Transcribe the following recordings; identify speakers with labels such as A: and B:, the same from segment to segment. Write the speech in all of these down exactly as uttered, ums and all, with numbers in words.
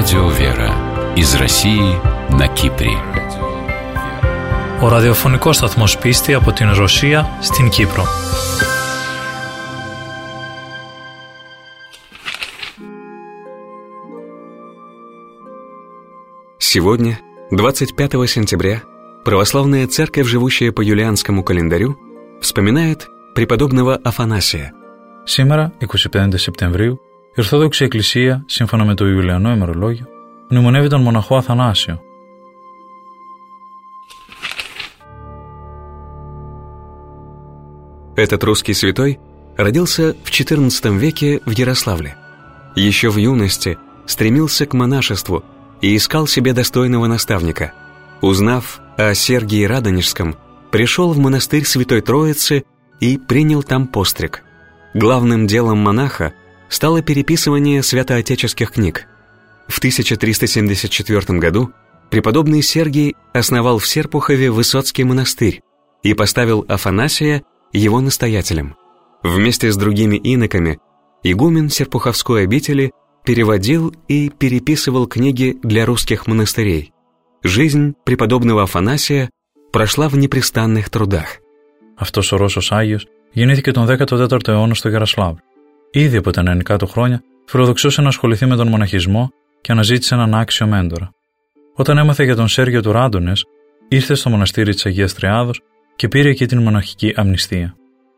A: Радио Вера из России на Κύπρη.
B: Ο ραδιοφωνικός σταθμός Πίστη από την Ρωσία στην Κύπρο.
C: Сегодня, двадцать пятого сентября, православная церковь, живущая по юлианскому календарю, вспоминает преподобного Афанасия.
B: Σήμερα, είκοσι πέντε Σεπτεμβρίου, η Ορθόδοξη Εκκλησία, σύμφωνα με το Ιουλιανό ημερολόγιο, μνημονεύει τον μοναχό Αθανάσιο.
C: Этот русский святой родился в четырнадцатом веке в Ярославле. Еще в юности стремился к монашеству и искал себе достойного наставника. Узнав о Сергии Радонежском, пришел в монастырь Святой Троицы и принял там постриг. Главным делом монаха стало переписывание святоотеческих книг. В тысяча триста семьдесят четвёртом году преподобный Сергий основал в Серпухове Высоцкий монастырь и поставил Афанасия его настоятелем. Вместе с другими иноками игумен Серпуховской обители переводил и переписывал книги для русских монастырей. Жизнь преподобного Афанасия прошла в непрестанных τρудах.
B: Αυτός ο Ρώσος Άγιος γεννήθηκε τον δέκατο τέταρτο αιώνα στο Γερασλάβ. Ήδη από τα νεανικά του χρόνια φιλοδοξούσε να ασχοληθεί με τον μοναχισμό και αναζήτησε έναν άξιο μέντορα. Όταν έμαθε για τον Σέργιο του Ράντονες, ήρθε στο μοναστήρι της Αγίας Τριάδος και πήρε εκεί την μοναχική αμνηστία.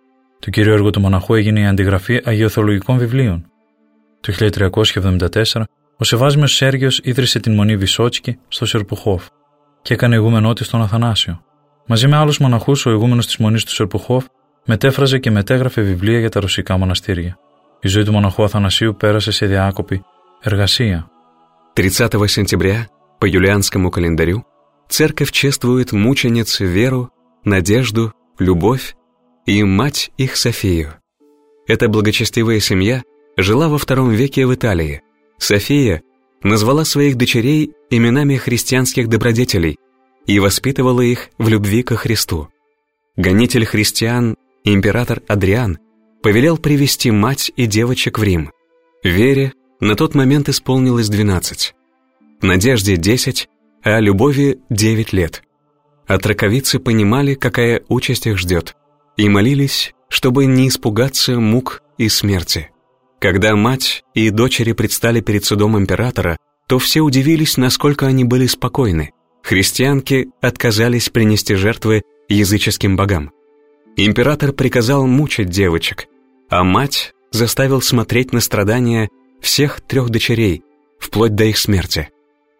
B: Το κύριο έργο του μοναχού έγινε η αντιγραφή αγιοθεολογικών βιβλίων. Το χίλια τριακόσια εβδομήντα τέσσερα ο Σεβάσμιος Σέργιος ίδρυσε την μονή Βυσότσκι στο Σερπουχόφ και έκανε ηγούμενό της τον Αθανάσιο. Μαζί με άλλους μοναχούς, ο ηγούμενος της μονής του Σερπουχόφ μετέφραζε και μετέγραφε βιβλία για τα ρωσικά μοναστήρια. Η ζωή του μοναχού Αθανασίου πέρασε σε διάκοπη εργασία.
C: тридцатого сентября по юлианскому календарю церковь чествует мучениц Веру, Надежду, Любовь и мать их Софию. Эта благочестивая семья жила во втором веке в Италии. София назвала своих дочерей именами христианских добродетелей и воспитывала их в любви ко Христу. Гонитель христиан, император Адриан, повелел привести мать и девочек в Рим. Вере на тот момент исполнилось двенадцать, Надежде десять, а Любови девять лет. Отроковицы понимали, какая участь их ждет, и молились, чтобы не испугаться мук и смерти. Когда мать и дочери предстали перед судом императора, то все удивились, насколько они были спокойны. Христианки отказались принести жертвы языческим богам. Император приказал мучить девочек, а мать заставил смотреть на страдания всех трех дочерей, вплоть до их смерти.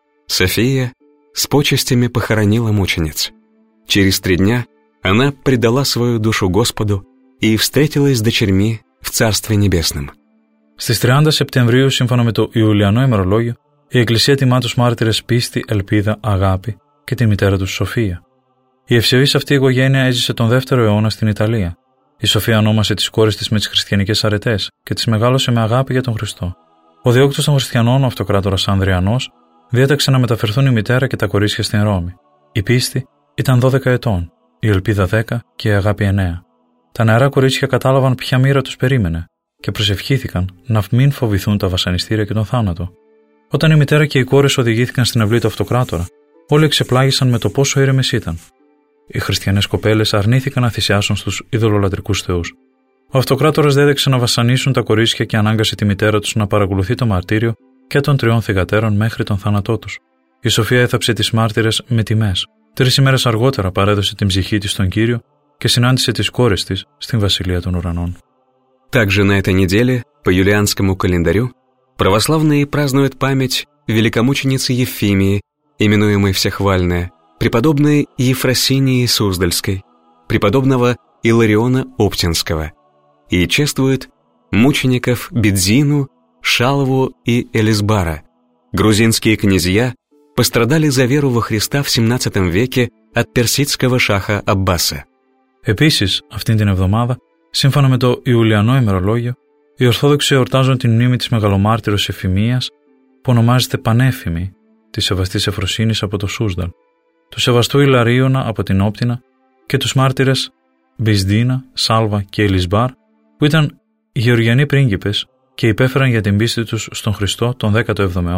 C: София с почестями похоронила мучениц. Через три дня она предала свою душу Господу и встретилась с дочерьми в Царстве Небесном.
B: Στις τριάντα Σεπτεμβρίου, σύμφωνα με το Ιουλιανό ημερολόγιο, η Εκκλησία τιμά τους μάρτυρες πίστη, ελπίδα, αγάπη και τη μητέρα τους Σοφία. Η ευσεβής αυτή οικογένεια έζησε τον δεύτερο αιώνα στην Ιταλία. Η Σοφία ονόμασε τις κόρες της με τις χριστιανικές αρετές και τις μεγάλωσε με αγάπη για τον Χριστό. Ο διώκτος των χριστιανών, ο αυτοκράτορας Ανδριανός, διέταξε να μεταφερθούν η μητέρα και τα κορίτσια στην Ρώμη. Η πίστη ήταν δώδεκα ετών, η ελπίδα δέκα και η αγάπη εννέα. Τα νεαρά κορίτσια κατάλαβαν ποια μοίρα τους περίμενε και προσευχήθηκαν να μην φοβηθούν τα βασανιστήρια και τον θάνατο. Όταν η μητέρα και οι κόρες οδηγήθηκαν στην αυλή του αυτοκράτορα, όλοι εξεπλάγησαν με το πόσο ήρεμες ήταν. Οι χριστιανές κοπέλες αρνήθηκαν να θυσιάσουν στους ειδωλολατρικούς θεούς. Ο αυτοκράτορας δέδεξε να βασανίσουν τα κορίτσια και ανάγκασε τη μητέρα τους να παρακολουθεί το μαρτύριο και των τριών θυγατέρων μέχρι τον θάνατό τους. Η Σοφία έθαψε τις μάρτυρες με τιμές. Τρεις ημέρες αργότερα παρέδωσε την ψυχή της στον Κύριο και συνάντησε τις κόρες της στην Βασιλεία των Ουρανών.
C: Также на этой неделе, по юлианскому календарю, православные празднуют память великомученицы Ефимии, именуемой Всехвальная, преподобной Ефросинии Суздальской, преподобного Илариона Оптинского, и чествуют мучеников Бедзину, Шалву и Элисбара. Грузинские князья пострадали за веру во Христа в семнадцатом веке от персидского шаха Аббаса.
B: Επίσης, αυτήν την εβδομάδα, σύμφωνα με το Ιουλιανό ημερολόγιο, οι Ορθόδοξοι εορτάζουν την μνήμη της μεγαλομάρτυρος Εφημίας, που ονομάζεται Πανέφημη, της σεβαστής Εφροσύνης από το Σούσδαλ, του σεβαστού Ιλαρίωνα από την Όπτινα και τους μάρτυρες Μπισδίνα, Σάλβα και Ελισμπάρ, που ήταν γεωργιανοί πρίγκιπες και υπέφεραν για την πίστη τους στον Χριστό τον δέκατο έβδομο αιώνα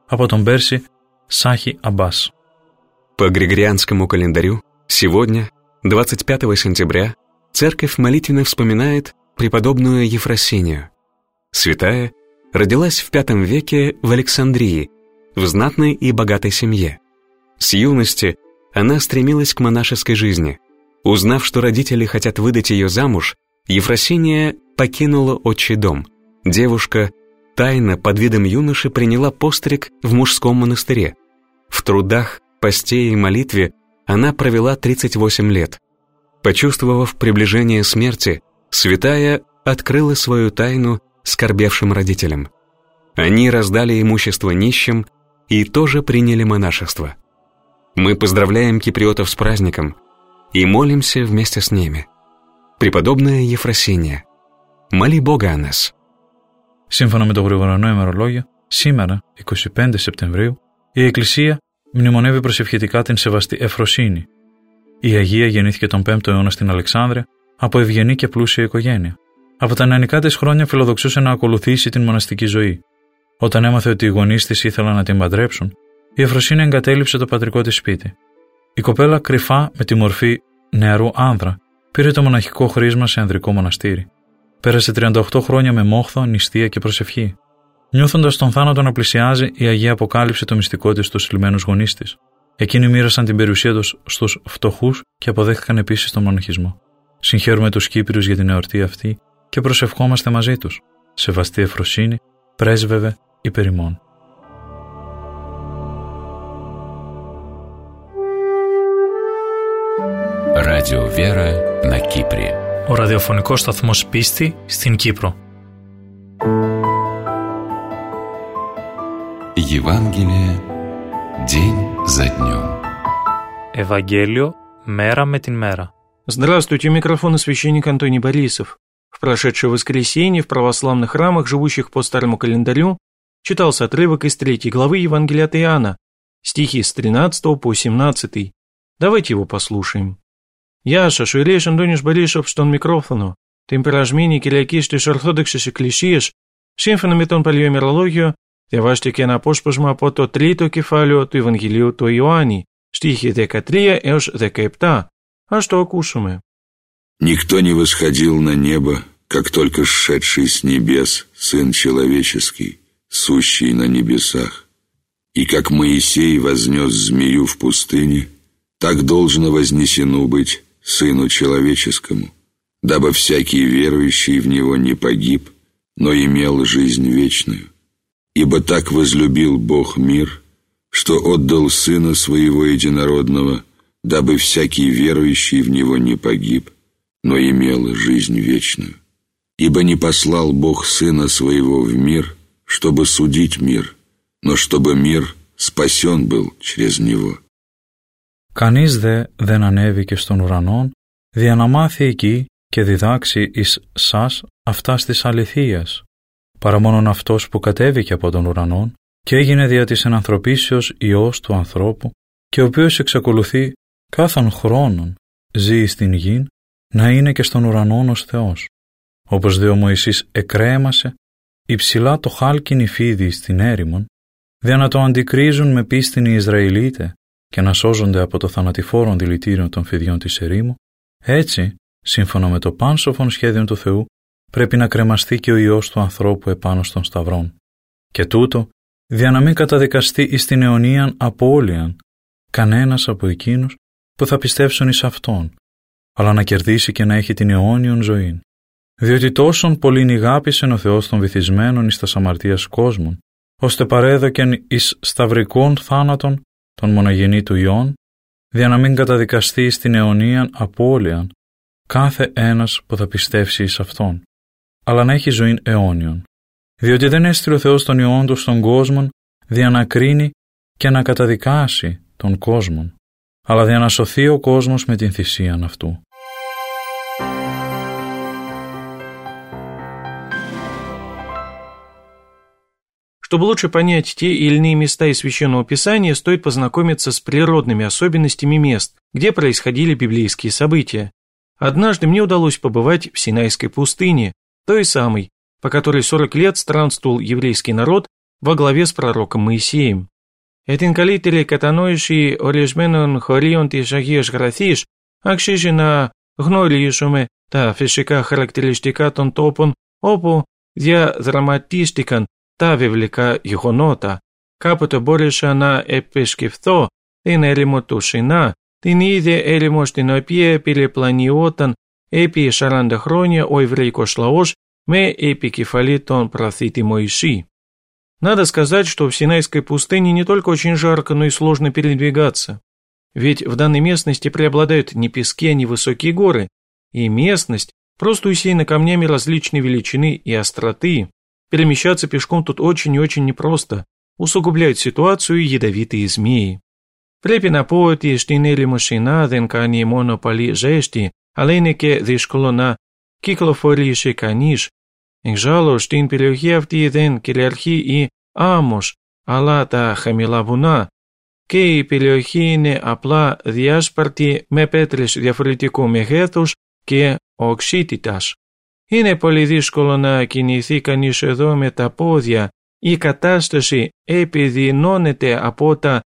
B: από τον Πέρση Σάχι Αμπάς.
C: По григорианскому календарю сегодня, двадцать пятого сентября, церковь молитвенно вспоминает преподобную Ефросинию. Святая родилась в пятом веке в Александрии, в знатной и богатой семье. С юности она стремилась к монашеской жизни. Узнав, что родители хотят выдать ее замуж, Ефросиния покинула отчий дом. Девушка тайно под видом юноши приняла постриг в мужском монастыре. В трудах, посте и молитве она провела тридцать восемь лет. Почувствовав приближение смерти, святая открыла свою тайну скорбевшим родителям. Они раздали имущество нищим и тоже приняли монашество. Мы поздравляем киприотов с праздником и молимся вместе с ними. Преподобная Ефросинία, моли Бога о нас.
B: Σύμφωνα με το γρηγορανό ημερολόγιο, σήμερα, εικοστή πέμπτη Σεπτεμβρίου, η Εκκλησία μνημονεύει προσευχητικά την Σεβαστή Εφροσύνη. Η Αγία γεννήθηκε τον πέμπτο αιώνα στην Αλεξάνδρεια από ευγενή και πλούσια οικογένεια. Από τα νεανικά της χρόνια φιλοδοξούσε να ακολουθήσει την μοναστική ζωή. Όταν έμαθε ότι οι γονείς της ήθελαν να την παντρέψουν, η Εφροσύνη εγκατέλειψε το πατρικό της σπίτι. Η κοπέλα, κρυφά με τη μορφή νεαρού άνδρα, πήρε το μοναχικό χρήσμα σε ανδρικό μοναστήρι. Πέρασε τριάντα οκτώ χρόνια με μόχθο, νηστεία και προσευχή. Νιώθοντας τον θάνατο να πλησιάζει, η Αγία αποκάλυψε το μυστικό της στους θλιμμένους γονείς της. Εκείνοι μοίρασαν την περιουσία τους στους φτωχούς και αποδέχτηκαν επίσης τον μοναχισμό. Συγχαίρουμε τους Κύπριους για την εορτή αυτή και προσευχόμαστε μαζί τους. Σεβαστή Εφροσύνη, πρέσβευε υπέρ ημών.
A: Радио Вера на Кипре.
B: Ο ραδιοφωνικός σταθμός Πίστη στην Κύπρο.
A: Евангелие день за днем.
B: Ευαγγέλιο μέρα με την μέρα.
D: Здравствуйте, у микрофона священник Антоний Борисов. В прошедшее воскресенье в православных храмах, живущих по старому календарю, читался отрывок из третьей главы Евангелия от Иоанна, стихи с тринадцатого по семнадцатый. Давайте его послушаем. Яша, шуилеш Антоnis Борисов στον μικρόφωνο. Την περασμένη Κυριακή στις Ορθόδοξες Εκκλησίες, σύμφωνα με τον Παλαιό Ημερολόγιο, διαβάστηκε ένα απόσπασμα από το τρίτο κεφάλαιο του Ευαγγελίου του Ιωάννη, στίχοι δεκατρία έως δεκαεπτά. Ας το ακούσουμε.
E: «Никто не восходил на небо, как только сшедший с небес Сын Человеческий, сущий на небесах. И как Моисей вознес змею в пустыне, так должно вознесено быть Сыну Человеческому, дабы всякий верующий в Него не погиб, но имел жизнь вечную. Ибо так возлюбил Бог мир, что отдал Сына Своего Единородного, дабы всякий верующий в Него не погиб, но имел жизнь вечную. Ибо не послал Бог Сына Своего в мир, чтобы судить мир, но чтобы мир спасен был через Него».
B: Κανείς δε δεν ανέβηκε στον ουρανόν, δια να μάθει εκεί και διδάξει εις σας αυτάς της αληθείας, παρά μόνον αυτός που κατέβηκε από τον ουρανόν και έγινε δια της ενανθρωπίσεως Υιός του ανθρώπου και ο οποίος εξακολουθεί κάθον χρόνον ζει στην γην να είναι και στον ουρανόν ως Θεός. Όπως δε ο Μωυσής εκρέμασε υψηλά το χάλκιν υφίδι στην έρημον, δια να το αντικρίζουν με πίστην οι Ισραηλίτε και να σώζονται από το θανατηφόρον δηλητήριο των φιδιών της ερήμου, έτσι, σύμφωνα με το πάνσοφον σχέδιο του Θεού, πρέπει να κρεμαστεί και ο Υιός του ανθρώπου επάνω στον σταυρόν. Και τούτο, δια να μην καταδικαστεί εις την αιωνίαν απώλειαν κανένας από εκείνους που θα πιστεύσουν εις Αυτόν, αλλά να κερδίσει και να έχει την αιώνιον ζωήν. Διότι τόσον πολλήν ηγάπησεν ο Θεός των βυθισμένων εις τας αμαρτίας κόσμων, ώστε παρέδοκεν εις σταυρικών θάνατον τον μοναγενή του Υιόν, δια να μην καταδικαστεί στην αιωνίαν απώλειαν κάθε ένας που θα πιστεύσει εις Αυτόν, αλλά να έχει ζωήν αιώνιον. Διότι δεν έστειλε ο Θεός τον Υιόν του στον κόσμο δια να κρίνει και να καταδικάσει τον κόσμο, αλλά δια να σωθεί ο κόσμος με την θυσίαν αυτού.
D: Чтобы лучше понять те или иные места из Священного Писания, стоит познакомиться с природными особенностями мест, где происходили библейские события. Однажды мне удалось побывать в Синайской пустыне, той самой, по которой сорок лет странствовал еврейский народ во главе с пророком Моисеем. Этин калители катаноиши орежменон хорионти шагиш графиш, акшиши на гнолишуме та фишика характеристикатон топон опу дя драматистикан та вивлика йгонота, капото бориша на епешкивто, тин элимотушина, тин иде элимоштинопие пилепланиотан, эпи шарандахрония ойврейкошлаош, ме эпикефалитон профити Моиши. Надо сказать, что в Синайской пустыне не только очень жарко, но и сложно передвигаться. Ведь в данной местности преобладают не пески, а не высокие горы, и местность просто усеяна камнями различной величины и остроты. Перемещаться пешком тут очень и очень непросто, усугубляют ситуацию ядовитые змеи. Πρέπει να πω ότι στην Ελεημοσυνά δεν κάνει μόνο πολύ ζέστη, αλλά είναι και δύσκολο να κυκλοφορήσει κανείς. Εξάλλου στην περιοχή αυτή δεν κυριαρχεί η άμμος, αλλά τα χαμηλά βουνά, και η περιοχή είναι απλά διάσπαρτη με πέτρες διαφορετικού μεγέθους και οξύτητας. Είναι πολύ δύσκολο να κινηθεί κανείς εδώ με τα πόδια. Η κατάσταση επιδεινώνεται από τα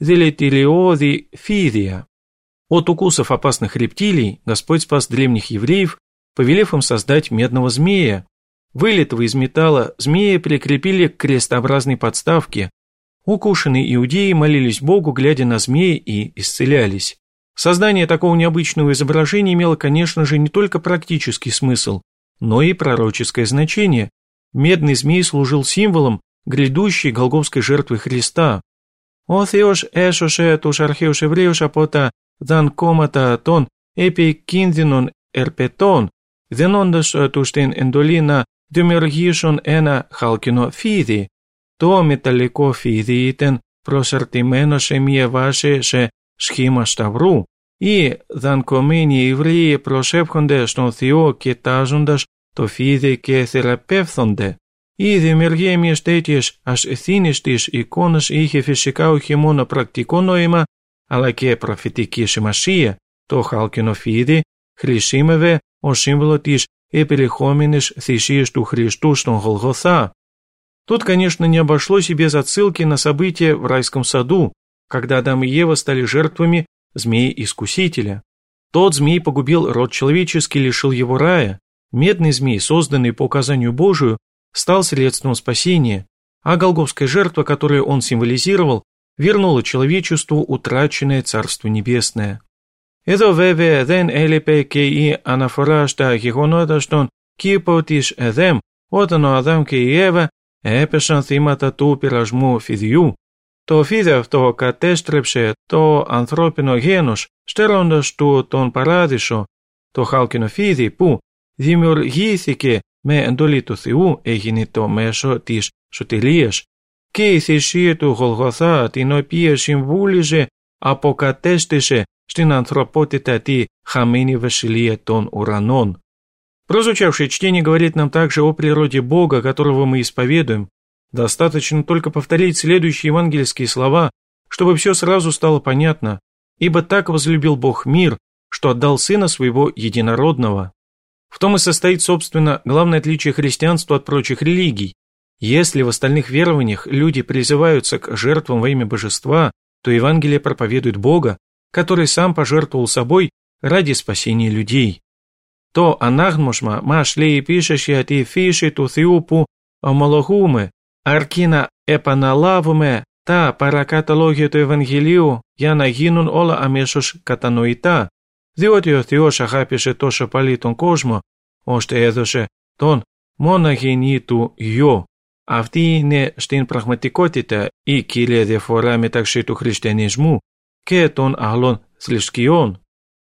D: δηλητηριώδη фидия. От укусов опасных рептилий Господь спас древних евреев, повелев им создать медного змея. Вылитого из металла змея прикрепили к крестообразной подставке. Укушенные иудеи молились Богу, глядя на змея, и исцелялись. Создание такого необычного изображения имело, конечно же, не только практический смысл, но и пророческое значение. Медный змей служил символом грядущей голгофской жертвы Христа. «О Θεός έσωσε τους αρχαίους Εβραίους από τα δανκώματα των επικίνδυνων ερπετών, δίνοντας τους την εντολή να δημιουργήσουν ένα χάλκινο φίδι. Το μεταλλικό φίδι ήταν προσαρτημένο σε μία βάση σε σχήμα σταυρού. Οι δανκωμένοι Εβραίοι προσεύχονται στον Θεό κοιτάζοντας το φίδι και θεραπεύθονται. Η δημιουργία μιας τέτοιας ασθήνιστης εικόνας είχε φυσικά όχι μόνο πρακτικό νόημα, αλλά και προφητική σημασία. Το χάλκινο φίδι χρησιμεύε ως σύμβολο της επερχόμενης θυσίας του Χριστού στον Голгофа. Тут, конечно, не обошлось и без отсылки на события в райском саду, когда Адам и Ева стали жертвами змея-искусителя. Тот змей погубил род человеческий, лишил его рая. Медный змей, созданный по указанию Божию, стал средством спасения, а голгофская жертва, которую он символизировал, вернула человечеству утраченное Царство Небесное. Εδώ βέβαια δεν έλειπε και η αναφορά στα γεγονότα στον κήπο της Εδέμ, όταν ο Αδάμ και η Εύα έπεσαν θύματα του πειρασμού φιδιού. Το φίδι αυτό κατέστρεψε το ανθρώπινο γένος, στερώντας του τον παράδεισο. Το χάλκινο φίδι που δημιουργήθηκε με εντολή του Θεού έγινε το μέσο της σωτηρίας, και η θυσία του Γολγοθά, την οποία συμβούλιζε, αποκατέστησε στην ανθρωπότητα τη χαμένη βασιλεία των ουρανών. Прозвучавшее чтение говорит нам также о природе Бога, которого мы исповедуем. Достаточно только повторить следующие евангельские слова, чтобы все сразу стало понятно. «Ибо так возлюбил Бог мир, что отдал Сына Своего Единородного». В том и состоит, собственно, главное отличие христианства от прочих религий. Если в остальных верованиях люди призываются к жертвам во имя божества, то Евангелие проповедует Бога, который сам пожертвовал собой ради спасения людей. Το ανάγνωσμα μας λέει επίσης για τη φύση του Θεού που ομολογούμε, αρκεί να επαναλάβουμε τα παρακάτω λόγια του Ευαγγελίου για να γίνουν όλα αμέσως κατανοητά, διότι ο Θεός αγάπησε τόσο πολύ τον κόσμο, ώστε έδωσε τον μονογενή του Υιό. Αυτή είναι στην πραγματικότητα η κύρια διαφορά μεταξύ του χριστιανισμού και των άλλων θρησκειών.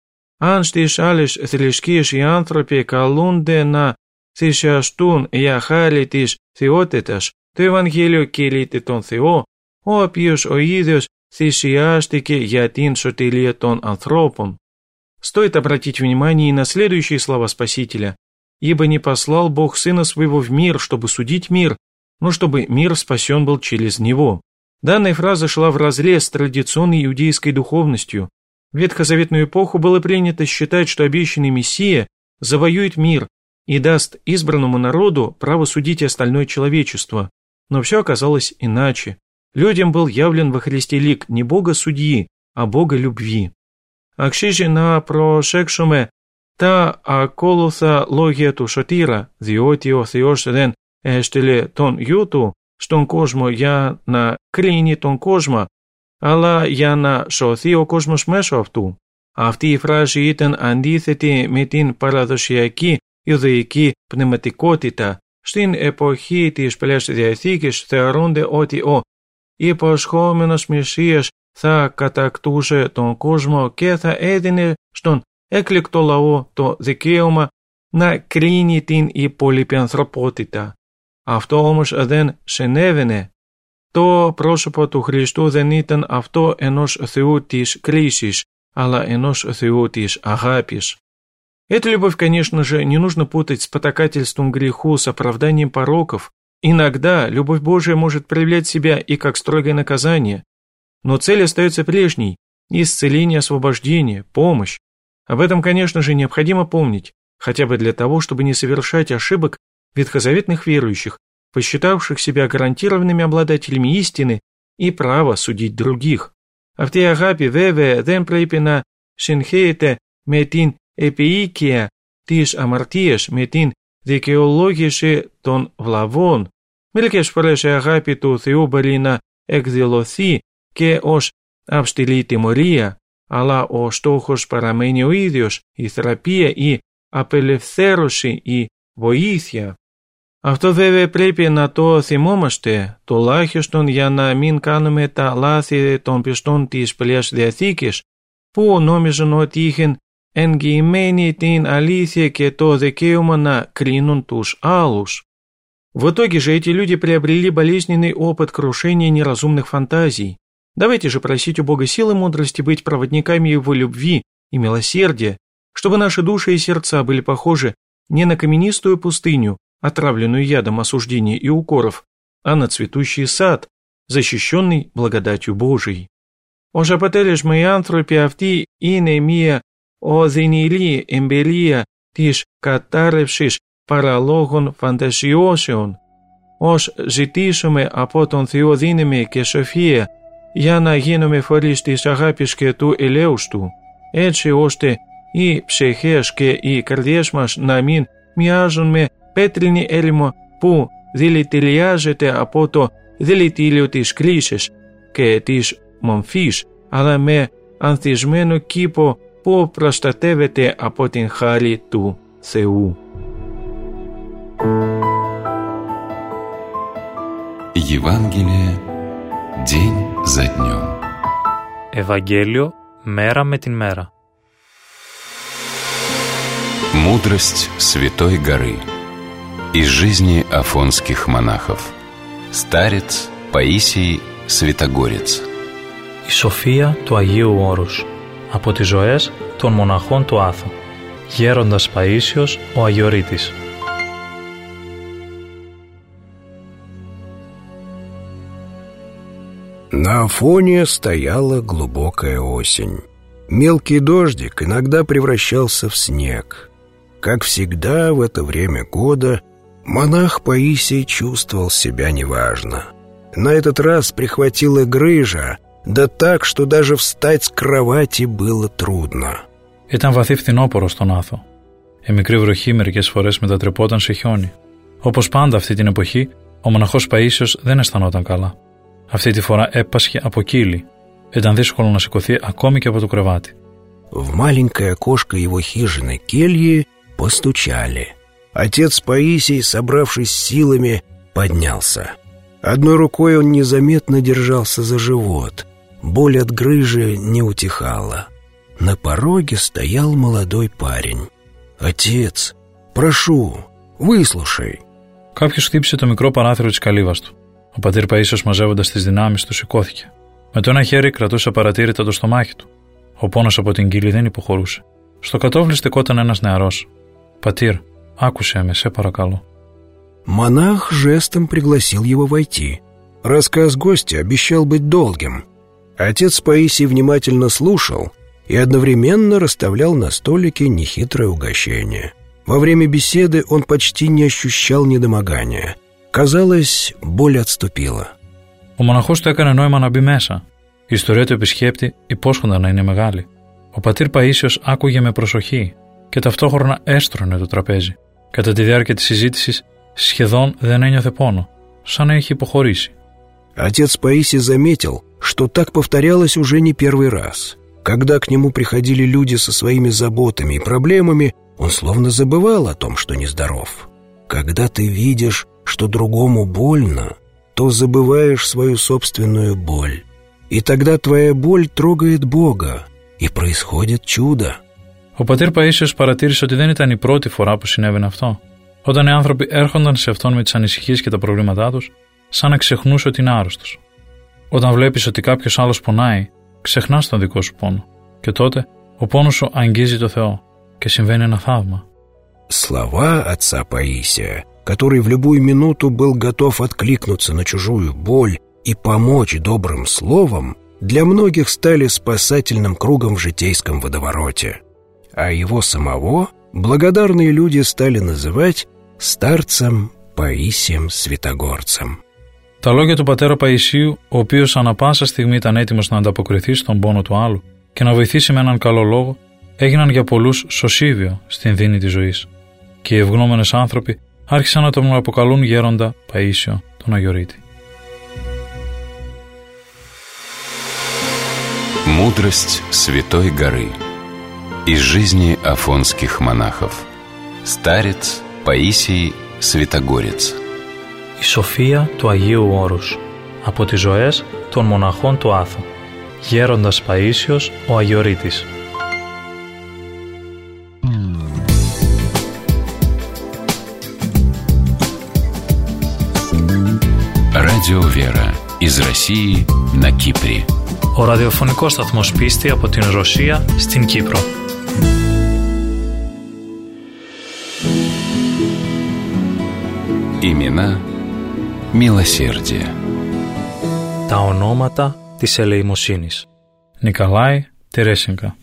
D: Αν στις άλλες θρησκείες οι άνθρωποι καλούνται να θυσιαστούν για χάρη της θεότητας, το Ευαγγέλιο κηρύττει τον Θεό, ο οποίος ο ίδιος θυσιάστηκε για την σωτηρία των ανθρώπων. Стоит обратить внимание и на следующие слова Спасителя: «Ибо не послал Бог Сына Своего в мир, чтобы судить мир, но чтобы мир спасен был через Него». Данная фраза шла вразрез с традиционной иудейской духовностью. В ветхозаветную эпоху было принято считать, что обещанный Мессия завоюет мир и даст избранному народу право судить остальное человечество. Но все оказалось иначе. Людям был явлен во Христе лик не Бога судьи, а Бога любви. Акшижи на прошекшуме та аколуса логиету шотира, διότι ο Θεός δεν έστειλε τον Υιό του στον κόσμο για να κρίνει τον κόσμο, αλλά για να σωθεί ο κόσμος μέσω αυτού. Αυτή η φράση ήταν αντίθετη με την παραδοσιακή ιουδαϊκή πνευματικότητα. Στην εποχή της Παλαιάς Διαθήκης θεωρούνται ότι ο υποσχόμενος Μεσσίας θα κατακτούσε τον κόσμο και θα έδινε στον έκλεκτο λαό το δικαίωμα να κρίνει την υπόλοιπη ανθρωπότητα. Αυτό όμως δεν συνέβαινε. Το πρόσωπο του Χριστού δεν ήταν αυτό ενός Θεού της κρίσης, αλλά ενός Θεού της αγάπης. Эту любовь, конечно же, не нужно путать с потакательством греху, с оправданием пороков. Иногда любовь Божия может проявлять себя и как строгое наказание, но цель остается прежней – исцеление, освобождение, помощь. Об этом, конечно же, необходимо помнить, хотя бы для того, чтобы не совершать ошибок ветхозаветных верующих, посчитавших себя гарантированными обладателями истины и права судить других. Αυτή η αγάπη βέβαια δεν πρέπει να συγχέεται με την επίοικια της αμαρτίας, με την δικαιολόγηση των βλαβών. Μερικές φορές η αγάπη του Θεού μπορεί να εκδηλωθεί και ως αυστηρή τιμωρία, αλλά ο στόχος παραμένει ο ίδιος, η θεραπεία, η απελευθέρωση, η βοήθεια. Αυτό βέβαια πρέπει να το θυμόμαστε, τουλάχιστον για να μην κάνουμε τα λάθη των πιστών της Παλαιάς Διαθήκης, που νόμιζαν ότι είχαν εγγυημένη την αλήθεια και το δικαίωμα να κρίνουν τους άλλους. В итоге же эти люди приобрели болезненный опыт крушения неразумных фантазий. Давайте же просить у Бога силы и мудрости быть проводниками Его любви и милосердия, чтобы наши души и сердца были похожи не на каменистую пустыню, отравленную ядом осуждения и укоров, а на цветущий сад, защищенный благодатью Божией. Ο αποτέλεσμα οι άνθρωποι αυτοί είναι μία οδυνηρή εμπειρία της κατάρρευσης παραλόγων φαντασιώσεων. Ως ζητήσουμε από τον Θεό δύναμη και σοφία για να γίνουμε φορείς της αγάπης και του ελέους Του, έτσι ώστε οι ψυχές και οι καρδιές μας να μην μοιάζουν με πέτρινη έρημο που δηλητηριάζεται από το δηλητήριο της κρίσης και της μομφής, αλλά με ανθισμένο κήπο που προστατεύεται από την χάρη του Θεού.
A: Евангелие день за днем.
B: Ευαγγέλιο μέρα με την μέρα.
A: Мудрость Святой горы. Из жизни афонских монахов. Старец Паисий Святогорец.
B: Η σοφία του Αγίου Όρους. Από τις ζωές των μοναχών του Άθου. Γέροντας Παΐσιος ο Αγιορείτης.
F: На Афоне стояла глубокая осень. Мелкий дождик иногда превращался в снег. Как всегда в это время года монах Паисий чувствовал себя неважно. На этот раз прихватила грыжа, да так, что даже встать с кровати было трудно.
B: Ήταν βαθύ φθινόπωρο στον Άθο. Η μικρή βροχή μερικές φορές μετατρεπόταν σε χιόνι. Όπως πάντα αυτή την εποχή, ο μοναχός Παΐσιος δεν αισθανόταν καλά. Αυτή τη φορά έπασχε από κύλι. Ήταν δύσκολο να σηκωθεί ακόμη και από το κρεβάτι.
F: В маленькое окошко его хижины кельи постучали. Отец Паисий, собравшись силами, поднялся. Одной рукой он незаметно держался за живот. Боль от грыжи не утихала. На пороге стоял молодой парень. «Отец, прошу, выслушай».
B: Κάποιος χτύπησε το μικρό παράθυρο της καλύβας του. Ο πατήρ Παΐσιος, μαζεύοντας τις δυνάμεις του, σηκώθηκε. Με το ένα χέρι κρατούσε απαρατήρητα το στομάχι του. Ο πόνος από την κύλη δεν υποχωρούσε. Στο κατόφλι στεκόταν ένας νεαρός. «Πατήρ, άκουσέ με, σε παρακαλώ».
F: Монах жестом пригласил его войти. Рассказ гостя обещал быть долгим. Отец Паисий внимательно слушал и одновременно расставлял на столике нехитрое угощение. Во время беседы он почти не ощущал недомогания. казалось, боль отступила.
B: Ο μοναχός του έκανε νόημα να μπει μέσα. Η ιστορία του επισκέπτη υπόσχονταν να είναι μεγάλη. Ο πατήρ Παΐσιος άκουγε με προσοχή και ταυτόχρονα έστρωνε το τραπέζι. Κατά τη διάρκεια της συζήτησης σχεδόν δεν ένιωθε πόνο, σαν να είχε υποχωρήσει.
F: Отец Паисий заметил, что так повторялось уже не первый раз. Когда к нему приходили люди со своими заботами и проблемами, он словно забывал о том, что нездоров. Когда ты видишь, что другому больно, то забываешь свою собственную боль. И тогда твоя боль трогает Бога, и происходит чудо.
B: Ο πατήρ Παΐσιος παρατήρησε ότι δεν ήταν η πρώτη φορά που συνέβαινε αυτό. Όταν οι άνθρωποι έρχονταν σε αυτόν με τις ανησυχίες και τα προβλήματά τους, σαν να ξεχνούσε ότι είναι άρρωστος. Όταν βλέπεις ότι κάποιος άλλος πονάει, ξεχνάς τον δικό σου πόνο. Και τότε ο πόνος σου αγγίζει το Θεό και συμβαίνει ένα θαύμα.
F: Слова отца Паисия, который в любую минуту был готов откликнуться на чужую боль и помочь добрым словом, для многих стали спасательным кругом в житейском водовороте. А его самого благодарные люди стали называть старцем Паисием Святогорцем.
B: Τα λόγια του πατέρα Παΐσιου, ο οποίος ανά πάσα στιγμή ήταν έτοιμος να ανταποκριθεί στον πόνο του άλλου και να βοηθήσει με έναν καλό λόγο, έγιναν για πολλούς σωσίβιο στην δίνη της ζωής. Και οι ευγνώμενες άνθρωποι άρχισαν να τον αποκαλούν γέροντα Παΐσιο τον Αγιορείτη.
A: Мудрость Святой горы. Из жизни афонских монахов. Старец Паисий Святогорец.
B: Η σοφία του Αγίου Όρους. Από τις ζωές των μοναχών του Άθου. Γέροντας Παΐσιος ο Αγιορείτης.
A: Радио Вера. Из России на Кипре.
B: Ο ραδιοφωνικός σταθμός Πίστη από την Ρωσία στην Κύπρο.
A: Имена милосердия.
B: Τα ονόματα της ελεημοσύνης. Николай Терещенко.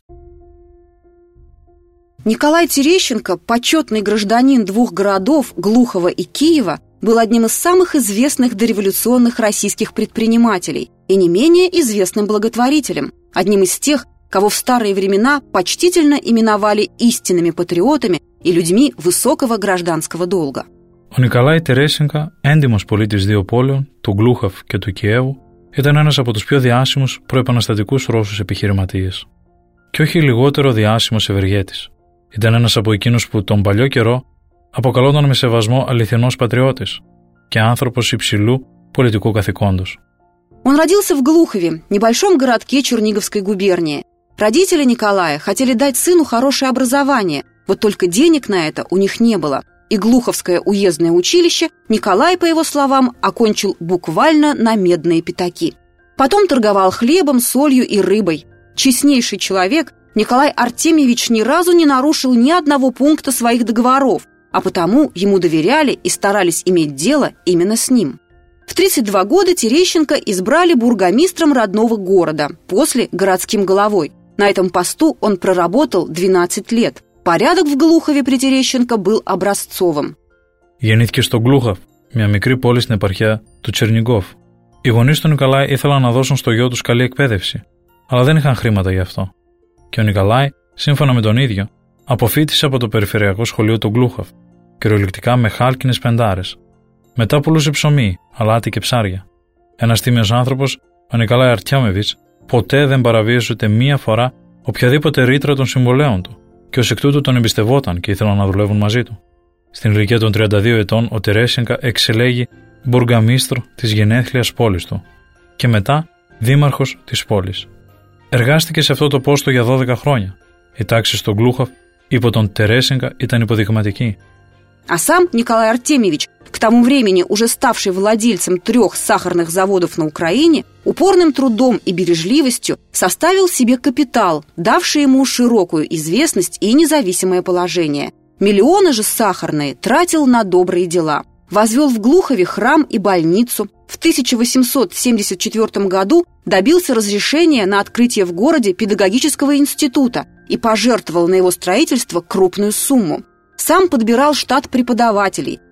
G: Николай Терещенко, почетный гражданин двух городов, Глухова и Киева, был одним из самых известных дореволюционных российских предпринимателей и не менее известным благотворителем, одним из тех, кого в старые времена почтительно именовали истинными патриотами и людьми высокого гражданского долга.
B: Ο Νικολάη Τερέσενκα, έντιμος πολίτης δύο πόλεων, του Γκλούχαβ και του Κιέβου, ήταν ένας από τους πιο διάσημους προεπαναστατικούς Ρώσους επιχειρηματίες. Και όχι λιγότερο διάσημος ευεργέτης. Ήταν ένας από εκείνους που τον παλιό καιρό αποκαλόταν με σεβασμό αληθινός πατριώτης και άνθρωπος υψηλού πολιτικού καθηκόντος.
G: Он родился в Глухове, небольшом городке Черниговской губернии. Родители Николая хотели дать сыну хорошее образование, вот только денег на это у них не было. И Глуховское уездное училище Николай, по его словам, окончил буквально на медные пятаки. Потом торговал хлебом, солью и рыбой. Честнейший человек, Николай Артемьевич ни разу не нарушил ни одного пункта своих договоров, а потому ему доверяли и старались иметь дело именно с ним. В тридцать два года Терещенко избрали бургомистром родного города, после городским головой. На этом посту он проработал двенадцать лет. Порядок в Глухове при Терещенко был образцовым.
B: Γεννήθηκε στο Γκλούχαβ, μια μικρή πόλη στην επαρχία του Τσερνιγκόφ. Οι γονείς του Νικολάη ήθελαν να δώσουν στο γιο τους καλή εκπαίδευση, αλλά δεν είχαν χρήματα γι' αυτό. Και ο Νικολάη, σύμφωνα με τον ίδιο, αποφοίτησε από το περιφερειακό σχολείο του Γκλούχαβ, κυριολεκτικά με χάλκινες πεντάρες. Μετά πουλούσε ψωμί, αλάτι και ψάρια. Ένας τίμιος άνθρωπος, ο Νικολάη Αρτέμιεβιτς, ποτέ δεν παραβίασε ούτε μία φορά οποιαδήποτε ρήτρα των συμβολέων του, και ως εκ τούτου τον εμπιστευόταν και ήθελαν να δουλεύουν μαζί του. Στην ηλικία των τριάντα δύο ετών, ο Τερέσενκα εξελέγει μπουργκαμίστρο της γενέθλιας πόλης του και μετά δήμαρχος της πόλης. Εργάστηκε σε αυτό το πόστο για δώδεκα χρόνια. Η τάξη στο Γκλούχαβ υπό τον Τερέσενκα ήταν υποδειγματική.
G: А сам Николай Артемьевич, к тому времени уже ставший владельцем трех сахарных заводов на Украине, упорным трудом и бережливостью составил себе капитал, давший ему широкую известность и независимое положение. Миллионы же сахарные тратил на добрые дела. Возвел в Глухове храм и больницу. В тысяча восемьсот семьдесят четвёртом году добился разрешения на открытие в городе педагогического института и пожертвовал на его строительство крупную сумму. Сам подбирал штат преподавателей,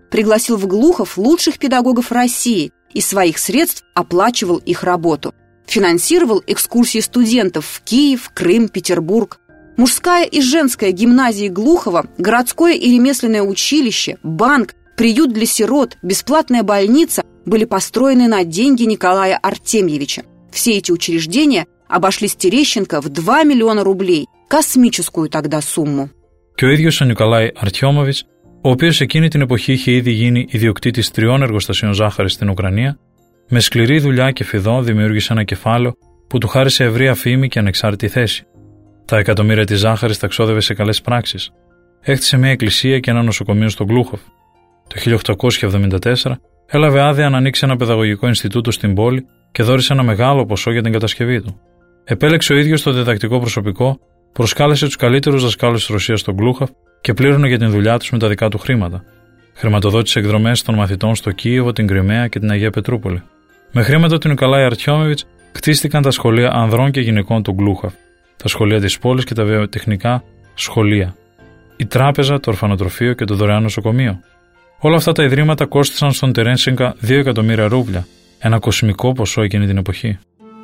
G: пригласил в Глухов лучших педагогов России и своих средств оплачивал их работу. Финансировал экскурсии студентов в Киев, Крым, Петербург. Мужская и женская гимназии Глухова, городское и ремесленное училище, банк, приют для сирот, бесплатная больница были построены на деньги Николая Артемьевича. Все эти учреждения обошлись Терещенко в два миллиона рублей, κοσμическую тогда σумμу.
B: Και ο ίδιος ο Νικολάη Αρτιόμοβιτς, ο οποίος εκείνη την εποχή είχε ήδη γίνει ιδιοκτήτης τριών εργοστασίων ζάχαρης στην Ουκρανία, με σκληρή δουλειά και φιδό δημιούργησε ένα κεφάλαιο που του χάρισε ευρεία φήμη και ανεξάρτητη θέση. Τα εκατομμύρια της ζάχαρης τα ξόδευε σε καλές πράξεις. Έχτισε μια εκκλησία και ένα νοσοκομείο στον Γκλούχοφ. Το χίλια οκτακόσια εβδομήντα τέσσερα έλαβε άδεια να ανοίξει ένα παιδαγωγικό Ινστιτούτο στην πόλη και δώρισε ένα μεγάλο ποσό για την κατασκευή του. Επέλεξε ο ίδιος το διδακτικό προσωπικό, προσκάλεσε τους καλύτερους δασκάλους της Ρωσίας στον Γκλούχοφ και πλήρωνε για την δουλειά τους με τα δικά του χρήματα. Χρηματοδότησε εκδρομές των μαθητών στο Κίεβο, την Κριμαία και την Αγία Πετρούπολη. Με χρήματα του Νικολάη Αρτιόμοβιτς κτίστηκαν τα σχολεία ανδρών και γυναικών του Γκλούχοφ, τα σχολεία της πόλης και τα βιοτεχνικά σχολεία, η τράπεζα, το ορφανοτροφείο και το δωρεάν νοσοκομείο. Όλα αυτά τα ιδρύματα κόστησαν στον Терещенко δύο εκατομμύρια ρούμπλια, ένα κοσμικό ποσό εκείνη την εποχή.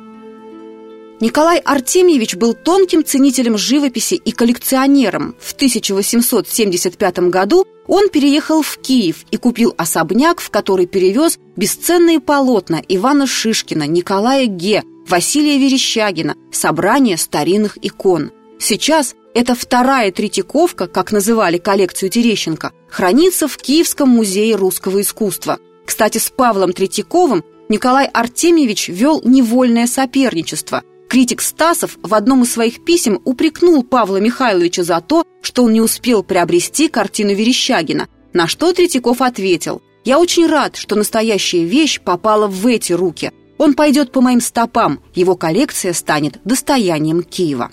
G: Николай Артемьевич был тонким ценителем живописи и коллекционером. В тысяча восемьсот семьдесят пятом году он переехал в Киев и купил особняк, в который перевез бесценные полотна Ивана Шишкина, Николая Ге, Василия Верещагина, собрание старинных икон. Сейчас эта вторая Третьяковка, как называли коллекцию Терещенко, хранится в Киевском музее русского искусства. Кстати, с Павлом Третьяковым Николай Артемьевич вел невольное соперничество. Критик Стасов в одном из своих писем упрекнул Павла Михайловича за то, что он не успел приобрести картину Верещагина, на что Третьяков ответил: «Я очень рад, что настоящая вещь попала в эти руки. Он пойдет по моим стопам, его коллекция станет достоянием Киева».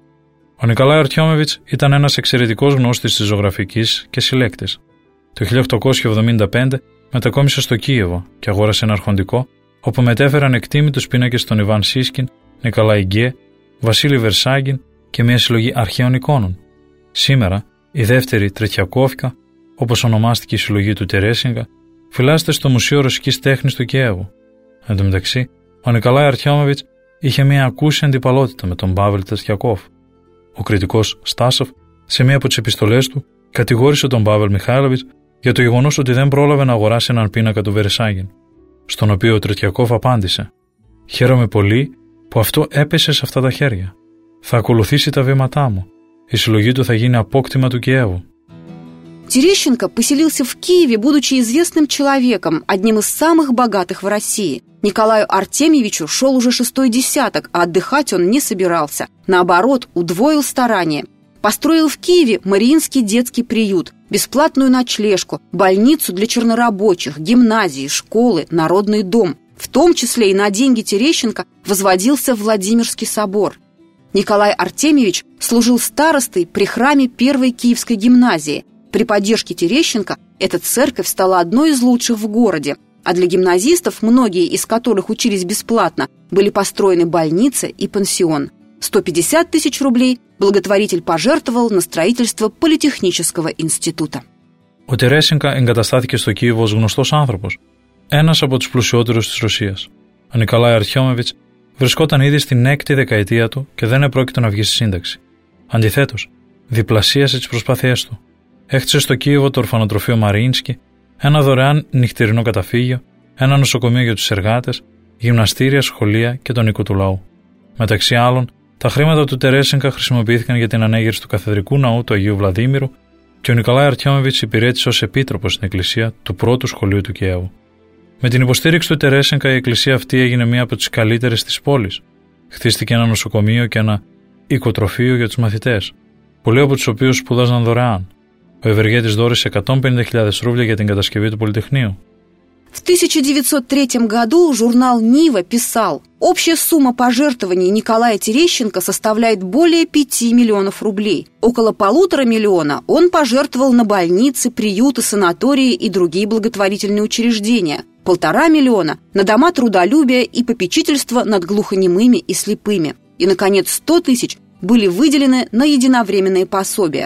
B: Ο Νικολάη Αρτιόμοβιτς ήταν ένας εξαιρετικός γνώστης της ζωγραφικής και συλλέκτης. Το χίλια οκτακόσια εβδομήντα πέντε μετακόμισε στο Κίεβο και αγόρασε ένα αρχοντικό όπου μετέφερε ανεκτήμητους πίνακες των Ιβάν Σίσκιν, Νικολάη Γκέ, Βασίλη Βερσάγκιν και μια συλλογή αρχαίων εικόνων. Σήμερα, η δεύτερη Τρετιακόφκα, όπως ονομάστηκε η συλλογή του Τερέσιγκα, φυλάσσεται στο Μουσείο Ρωσικής Τέχνης του Κιέβου. Εν τω μεταξύ, ο Νικολάη Αρτιόμοβιτς είχε μια ακούσια αντιπαλότητα με τον Παύλ Τρετιακόφ. Ο κριτικός Στάσοφ, σε μία από τις επιστολές του, κατηγόρησε τον Παύλ Μιχάηλοβιτς για το γεγονός ότι δεν πρόλαβε να αγοράσει έναν πίνακα του Βερσάγιν, στον οποίο ο Τρετιακόφ απάντησε: «Χαίρομαι πολύ που αυτό έπεσε σε αυτά τα χέρια. Θα ακολουθήσει τα βήματά μου. Η συλλογή του θα γίνει απόκτημα του Κιέβου».
G: Терещенко поселился в Киеве, будучи известным человеком, одним из самых богатых в России. Николаю Артемьевичу шел уже шестой десяток, а отдыхать он не собирался. Наоборот, удвоил старания. Построил в Киеве Мариинский детский приют, бесплатную ночлежку, больницу для чернорабочих, гимназии, школы, народный дом. В том числе и на деньги Терещенко возводился Владимирский собор. Николай Артемьевич служил старостой при храме первой Киевской гимназии. При поддержке Терещенко эта церковь стала одной из лучших в городе, а для гимназистов, многие из которых учились бесплатно, были построены больница и пансион. сто пятьдесят тысяч рублей благотворитель пожертвовал на строительство Политехнического института.
B: Ο Τερέσιγκα εγκαταστάθηκε στο Κίεβο ως γνωστός άνθρωπος, ένας από τους πλουσιότερους της Ρωσίας. Ο Νικολάη Αρτιόμοβιτς βρισκόταν ήδη στην έκτη δεκαετία του και δεν επρόκειτο να βγει στη σύνταξη. Αντιθέτως, διπλασίασε τις προσπάθειές του. Έχτισε στο Κίεβο το ορφανοτροφείο Μαριίνσκι, ένα δωρεάν νυχτερινό καταφύγιο, ένα νοσοκομείο για τους εργάτες, γυμναστήρια, σχολεία και τον οίκο του λαού. Μεταξύ άλλων, τα χρήματα του Τερέσιγκα χρησιμοποιήθηκαν για την ανέγερση του καθεδρικού ναού του Αγίου Βλαδίμηρου και ο Νικολάη Αρτιόμοβιτς υπηρέτησε ως επίτροπος στην εκκλησία του πρώτου σχολείου του Κιέβου. Με την υποστήριξη του Τερέσιγκα, η εκκλησία αυτή έγινε μία από τις καλύτερες της πόλης. Χτίστηκε ένα νοσοκομείο και ένα οικοτροφείο για τους μαθητές, πολλοί από τους οποίους σπούδαζαν δωρεάν. Ο ευεργέτης δώρισε εκατόν πενήντα χιλιάδες ρούβλια για την κατασκευή του Πολυτεχνείου.
G: В тысяча девятьсот третьем году журнал «Нива» писал: «Общая сумма пожертвований Николая Терещенко составляет более пяти миллионов рублей. Около полутора миллиона он пожертвовал на больницы, приюты, санатории и другие благотворительные учреждения. Полтора миллиона на дома трудолюбия и попечительства над глухонемыми и слепыми. И, наконец, сто тысяч были выделены на единовременные пособия».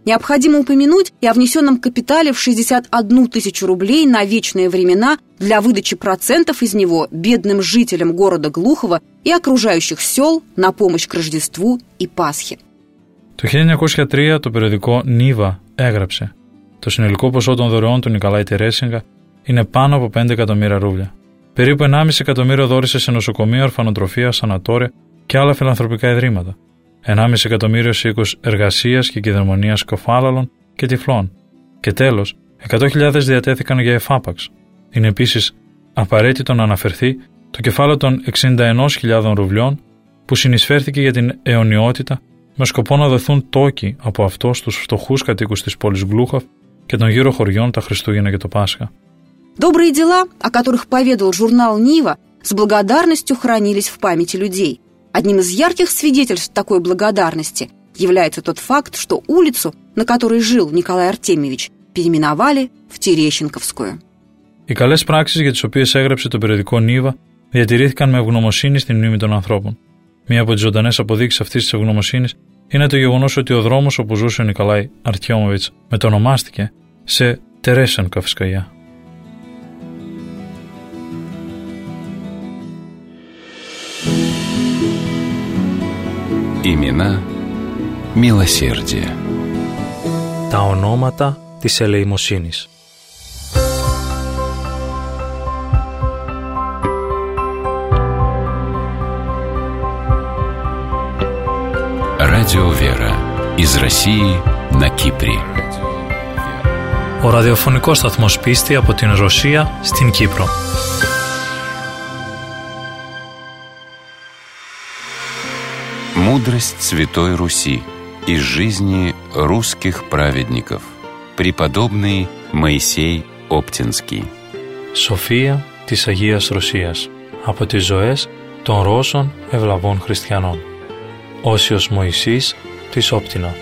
G: Необходимо упомянуть и о внесенном капитале в шестьдесят одну тысячу рублей на вечные времена для выдачи процентов из него бедным жителям города Глухова и окружающих сел на помощь к Рождеству и Пасхе.
B: Το χίλια εννιακόσια τρία το περιοδικό Νίβα έγραψε «Το συνολικό ποσό των δωρεών του Νικολάη Τερέσιγκα είναι πάνω από πέντε εκατομμύρια ρούβλια. Περίπου ενάμιση εκατομμύριο δόρισε σε νοσοκομεία, ορφανοτροφία, σανατόρια και άλλα φιλανθρωπικά ιδρύματα. ενάμιση εκατομμύριο σε οίκους εργασίας και κυδαιμονίας κοφάλαλων και τυφλών. Και τέλος, εκατό χιλιάδες διατέθηκαν για εφάπαξ. Είναι επίσης απαραίτητο να αναφερθεί το κεφάλαιο των εξήντα ενός χιλιάδων ρουβλιών που συνεισφέρθηκε για την αιωνιότητα με σκοπό να δοθούν τόκοι από αυτό στους φτωχούς κατοίκους της πόλης Γκλούχοβ και των γύρω χωριών τα Χριστούγεννα και το Πάσχα.
G: Добрые дела, о которых поведал журнал «Нива», с благодарностью хранились в памяти людей. Одним из ярких свидетельств такой благодарности является тот факт, что улицу, на которой жил Николай Артемьевич, переименовали в Терещенковскую.
B: Οι καλές πράξεις για τις οποίες έγραψε το περιοδικό Νίβα διατηρήθηκαν με ευγνωμοσύνη στη μνήμη των ανθρώπων. Μία από τις ζωντανές αποδείξεις αυτής της ευγνωμοσύνης είναι το γεγονός ότι ο δρόμος όπου ζούσε ο Νικολάη Αρτέμιεβιτς μετονομάστηκε σε Τερέσενκοφσκαγιά.
A: Имена μилосердия.
B: Τα ονόματα της ελεημοσύνης.
A: Радио Вера из России на Кипре.
B: Ο ραδιοφωνικός σταθμός πίστη από την Ρωσία στην Κύπρο.
A: Мудрость Святой Руси из жизни русских праведников. Преподобный Моисей Оптинский.
B: Σοφία της Αγίας Ρωσίας από τις ζωές των Ρώσων ευλαβών χριστιανών. Όσιος Μωυσής της Όπτινα.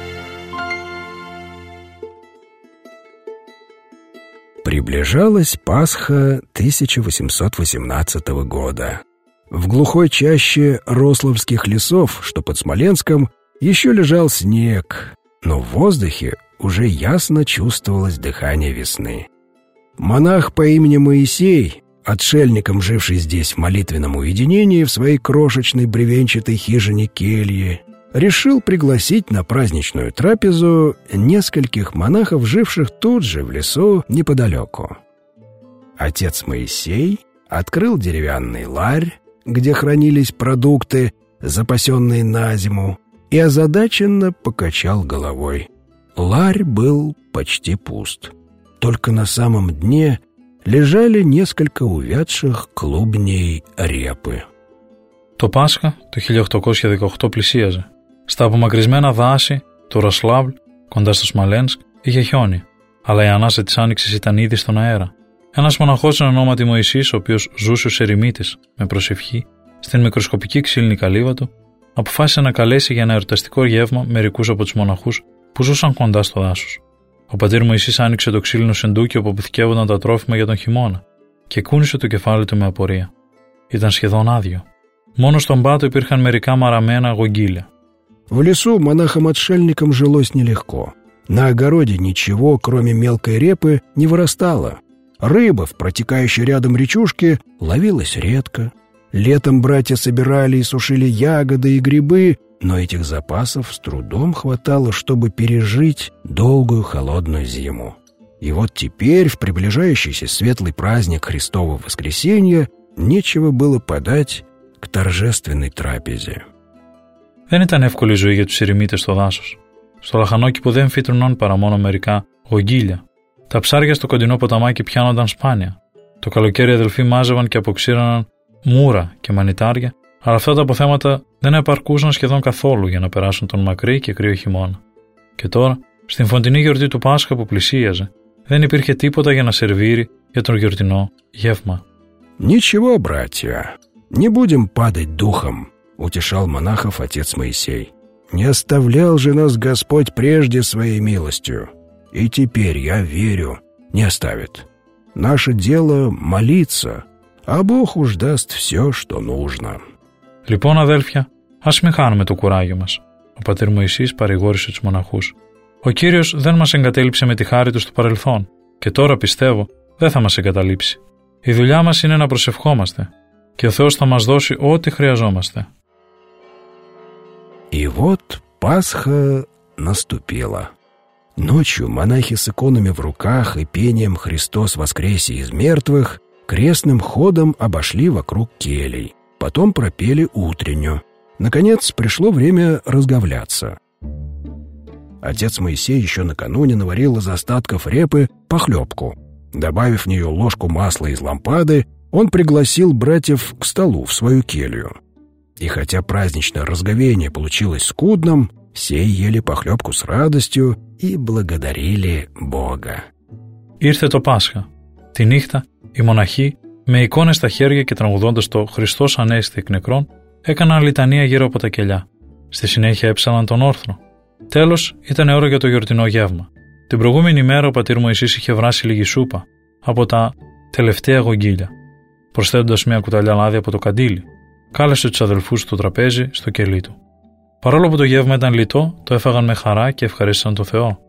F: Приближалась Пасха тысяча восемьсот восемнадцатого года. В глухой чаще рославских лесов, что под Смоленском, еще лежал снег, но в воздухе уже ясно чувствовалось дыхание весны. Монах по имени Моисей, отшельником, живший здесь в молитвенном уединении в своей крошечной бревенчатой хижине келье, решил пригласить на праздничную трапезу нескольких монахов, живших тут же в лесу неподалеку. Отец Моисей открыл деревянный ларь, где хранились продукты, запасенные на зиму, и озадаченно покачал головой. Ларь был почти пуст. Только на самом дне лежали несколько увядших клубней репы.
B: Το Πάσχα το χίλια οκτακόσια δεκαοκτώ πλησίαζε. Στα απομακρυσμένα δάση του Ροσλάβλ, κοντά στο Σμαλένσκ, είχε χιόνι, αλλά η ανάσα της άνοιξης ήταν ήδη στον αέρα. Ένας μοναχός εν ονόματι Μωυσής, ο οποίος ζούσε ως ερημίτης με προσευχή στην μικροσκοπική ξύλινη καλύβα του, αποφάσισε να καλέσει για ένα εορταστικό γεύμα μερικούς από τους μοναχούς που ζούσαν κοντά στο δάσος. Ο πατήρ Μωυσής άνοιξε το ξύλινο σεντούκι όπου αποθηκεύονταν τα τρόφιμα για τον χειμώνα και κούνησε το κεφάλι του με απορία. Ήταν σχεδόν άδειο. Μόνο στον πάτο υπήρχαν μερικά μαραμένα γογγύλια.
F: В лесу монахам-отшельникам жилось нелегко. На огороде ничего, кроме мелкой репы, не вырастало. Рыба в протекающей рядом речушке ловилась редко. Летом братья собирали и сушили ягоды и грибы, но этих запасов с трудом хватало, чтобы пережить долгую холодную зиму. И вот теперь, в приближающийся светлый праздник Христова Воскресенья, нечего было подать к торжественной трапезе.
B: Δεν ήταν εύκολη η ζωή για τους ερημίτες στο δάσος. Στο λαχανόκηπο δεν φύτρωναν παρά μόνο μερικά γογγύλια. Τα ψάρια στο κοντινό ποταμάκι πιάνονταν σπάνια. Το καλοκαίρι οι αδελφοί μάζευαν και αποξήραναν μούρα και μανιτάρια, αλλά αυτά τα αποθέματα δεν επαρκούσαν σχεδόν καθόλου για να περάσουν τον μακρύ και κρύο χειμώνα. Και τώρα, στην φωτεινή γιορτή του Πάσχα που πλησίαζε, δεν υπήρχε τίποτα για να σερβίρει για τον γιορτινό γεύμα.
F: «Ничего, братья, не будем падать духом», — утешал монахов отец Моисей. «Не оставлял же нас Господь прежде своей милостью, и теперь, я верю, не оставит. Наше дело — молиться, а Бог уж даст все, что нужно».
B: Λοιπόν, αδέλφια, ας μην χάνουμε το κουράγιο μας. Ο πατήρ Μωυσής παρηγόρησε τους μοναχούς. Ο Κύριος δεν μας εγκατέλειψε με τη χάρη Του στο παρελθόν και τώρα πιστεύω δεν θα μας εγκαταλείψει. Η δουλειά μας είναι να προσευχόμαστε και ο Θεός θα μας δώσει ό,τι χρειαζόμαστε.
F: И вот Пасха наступила. Ночью монахи с иконами в руках и пением «Христос воскресе из мертвых» крестным ходом обошли вокруг келий. Потом пропели утренню. Наконец, пришло время разговляться. Отец Моисей еще накануне наварил из остатков репы похлебку. Добавив в нее ложку масла из лампады, он пригласил братьев к столу в свою келью. И хотя праздничное разговение получилось скудным, все ели похлебку с радостью и благодарили Бога.
B: Ήρθε το Πάσχα. Τη νύχτα, οι μοναχοί, με εικόνες στα χέρια και τραγουδώντας το «Χριστός ανέστη εκ νεκρών», έκαναν λιτανία γύρω από τα κελιά. Στη συνέχεια έψαλαν τον όρθρο. Τέλος, ήταν ώρα για το γιορτινό γεύμα. Την προηγούμενη μέρα ο πατήρ Μωυσής είχε βράσει λίγη σούπα από τα τελευταία γογγύλια, προσθέτοντας μια κουταλιά λάδι από το καντήλι. Κάλεσε τους αδελφούς στο τραπέζι, στο κελί του. Παρόλο που το γεύμα ήταν λιτό, το έφαγαν με χαρά και ευχαρίστησαν τον Θεό.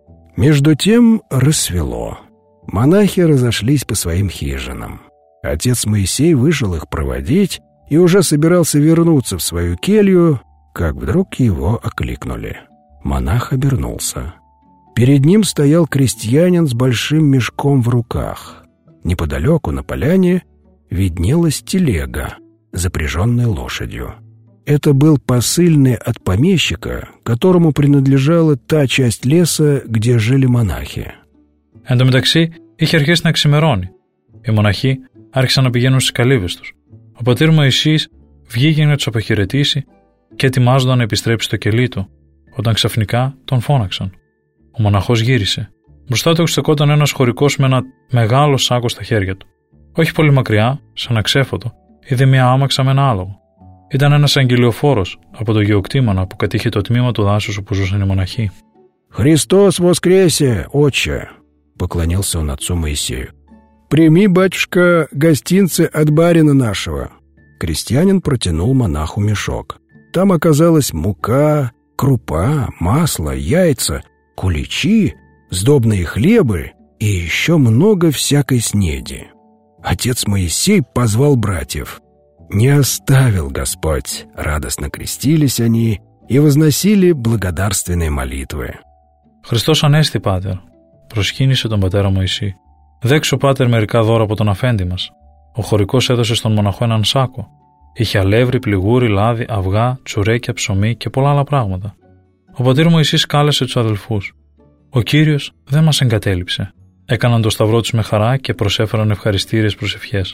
F: Между тем рассвело. Монахи разошлись по своим хижинам. Отец Моисей вышел их проводить и уже собирался вернуться в свою келью, как вдруг его окликнули. Монах обернулся. Перед ним стоял крестьянин с большим мешком в руках. Неподалеку на поляне виднелась телега, запряженная лошадью. Это был посыльный от помещика, которому принадлежала та часть леса, где жили монахи.
B: Εν τω μεταξύ, είχε αρχίσει να ξημερώνει. Οι μοναχοί άρχισαν να πηγαίνουν στις καλύβες τους. Ο πατήρ Μωυσής βγήκε να τους αποχαιρετήσει και ετοιμάζονταν να επιστρέψει στο κελί του, όταν ξαφνικά τον φώναξαν. Ο μοναχός γύρισε. Μπροστά του στεκόταν ένας χωρικός με ένα μεγάλο σάκο στα χέρια του. Όχι πολύ μακριά, σαν αξέφωτο, είδε μια άμαξα με ένα άλογο. Ήταν ένας αγγελιοφόρος από το γεωκτήμονα που κατήχε το τμήμα του δάσους όπου ζούσαν οι μοναχοί.
F: «Χριστός воскресе, отче!» — поклонился он отцу Моисею. «Прими, батюшка, гостинцы от барина нашего». Крестьянин протянул монаху мешок. Там оказалась мука, крупа, масло, яйца, куличи, сдобные хлебы и еще много всякой снеди. Отец Моисей позвал братьев. «Не оставил Господь!» — радостно крестились они и возносили благодарственные молитвы.
B: «Χριστός ανέστη, πάτερ», προσκύνησε τον πατέρα Μωυσή. «Δέξω, πάτερ, μερικά δώρα από τον αφέντη μας». Ο χωρικός έδωσε στον μοναχό έναν σάκο. Είχε αλεύρι, πληγούρι, λάδι, αυγά, τσουρέκια, ψωμί και πολλά άλλα πράγματα. Ο πατήρ Μωυσής κάλεσε τους αδελφούς. Ο Κύριος δεν μας εγκατέλειψε. Έκαναν το σταυρό τους με χαρά και προσέφεραν ευχαριστήριες προσευχές.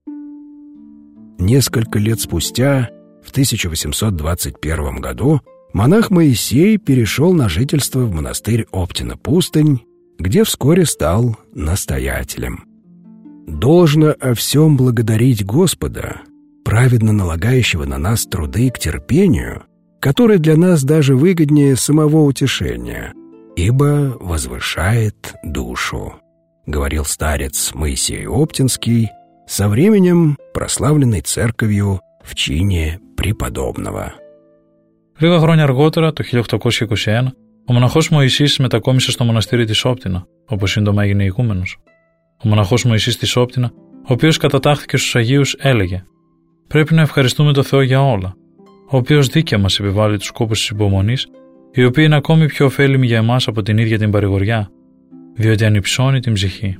F: Несколько лет спустя, в тысяча восемьсот двадцать первом году, монах Моисей перешел на жительство в монастырь Оптина-Пустынь, где вскоре стал настоятелем. Должно о всем благодарить Господа, праведно налагающего на нас труды к терпению, который для нас даже выгоднее самого утешения, ибо возвышает душу, говорил старец Моисей Оптинский, со временем прославленной церковью в чине преподобного.
B: Λίγα χρόνια αργότερα, το χίλια οκτακόσια είκοσι ένα, ο μοναχός Μωυσής μετακόμισε στο μοναστήρι της Όπτινα, όπου σύντομα έγινε ηγούμενος. Ο μοναχός Μωυσής της Όπτινα, ο οποίος κατατάχθηκε στους Αγίους, έλεγε: «Πρέπει να ευχαριστούμε το Θεό για όλα, ο οποίος δίκαια μας επιβάλλει τους κόπους της υπομονής, οι οποίοι είναι ακόμη πιο ωφέλιμοι για εμάς από την ίδια την παρηγοριά, διότι ανυψώνει την ψυχή».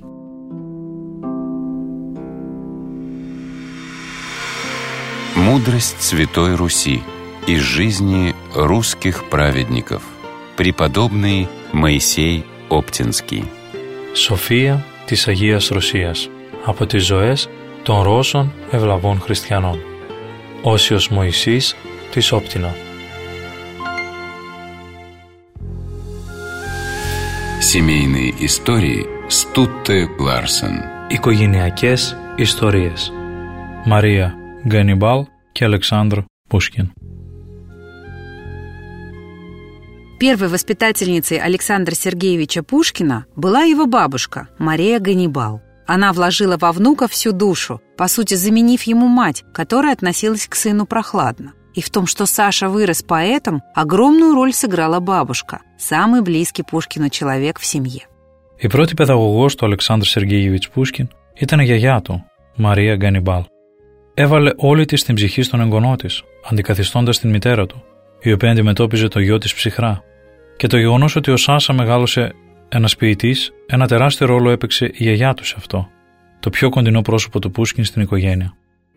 A: Мудрость Святой Руси из жизни русских праведников. Преподобный Моисей Оптинский.
B: Σοφία της Αγίας Ρωσίας από τις ζωές των Ρώσων ευλαβών χριστιανών. Όσιος Μωυσής της Όπτινα.
A: Семейные истории Стутте Ларсен.
B: Οικογενειακές ιστορίες. Мария Ганнибал και Александр Пушкин.
H: Первой воспитательницей Александра Сергеевича Пушкина была его бабушка, Мария Ганнибал. Она вложила во внука всю душу, по сути заменив ему мать, которая относилась к сыну прохладно. И в том, что Саша вырос поэтом, огромную роль сыграла бабушка, самый близкий Пушкину человек в семье.
B: Η πρώτη παιδαγωγός του Αλεξάνδρ Σεργέιεβιτς Πούσκιν ήταν η γιαγιά του, Μαρία Γκανιμπάλ. Έβαλε όλη της την ψυχή στον εγγονό της, αντικαθιστώντας την μητέρα του, η οποία αντιμετώπιζε το γιο της ψυχρά. Και το γεγονός ότι ο Σάσα μεγάλωσε ένας ποιητής, ένα τεράστιο ρόλο έπαιξε η γιαγιά του σε αυτό, το πιο κοντινό πρόσωπο του Πούσκιν στην οικογένεια.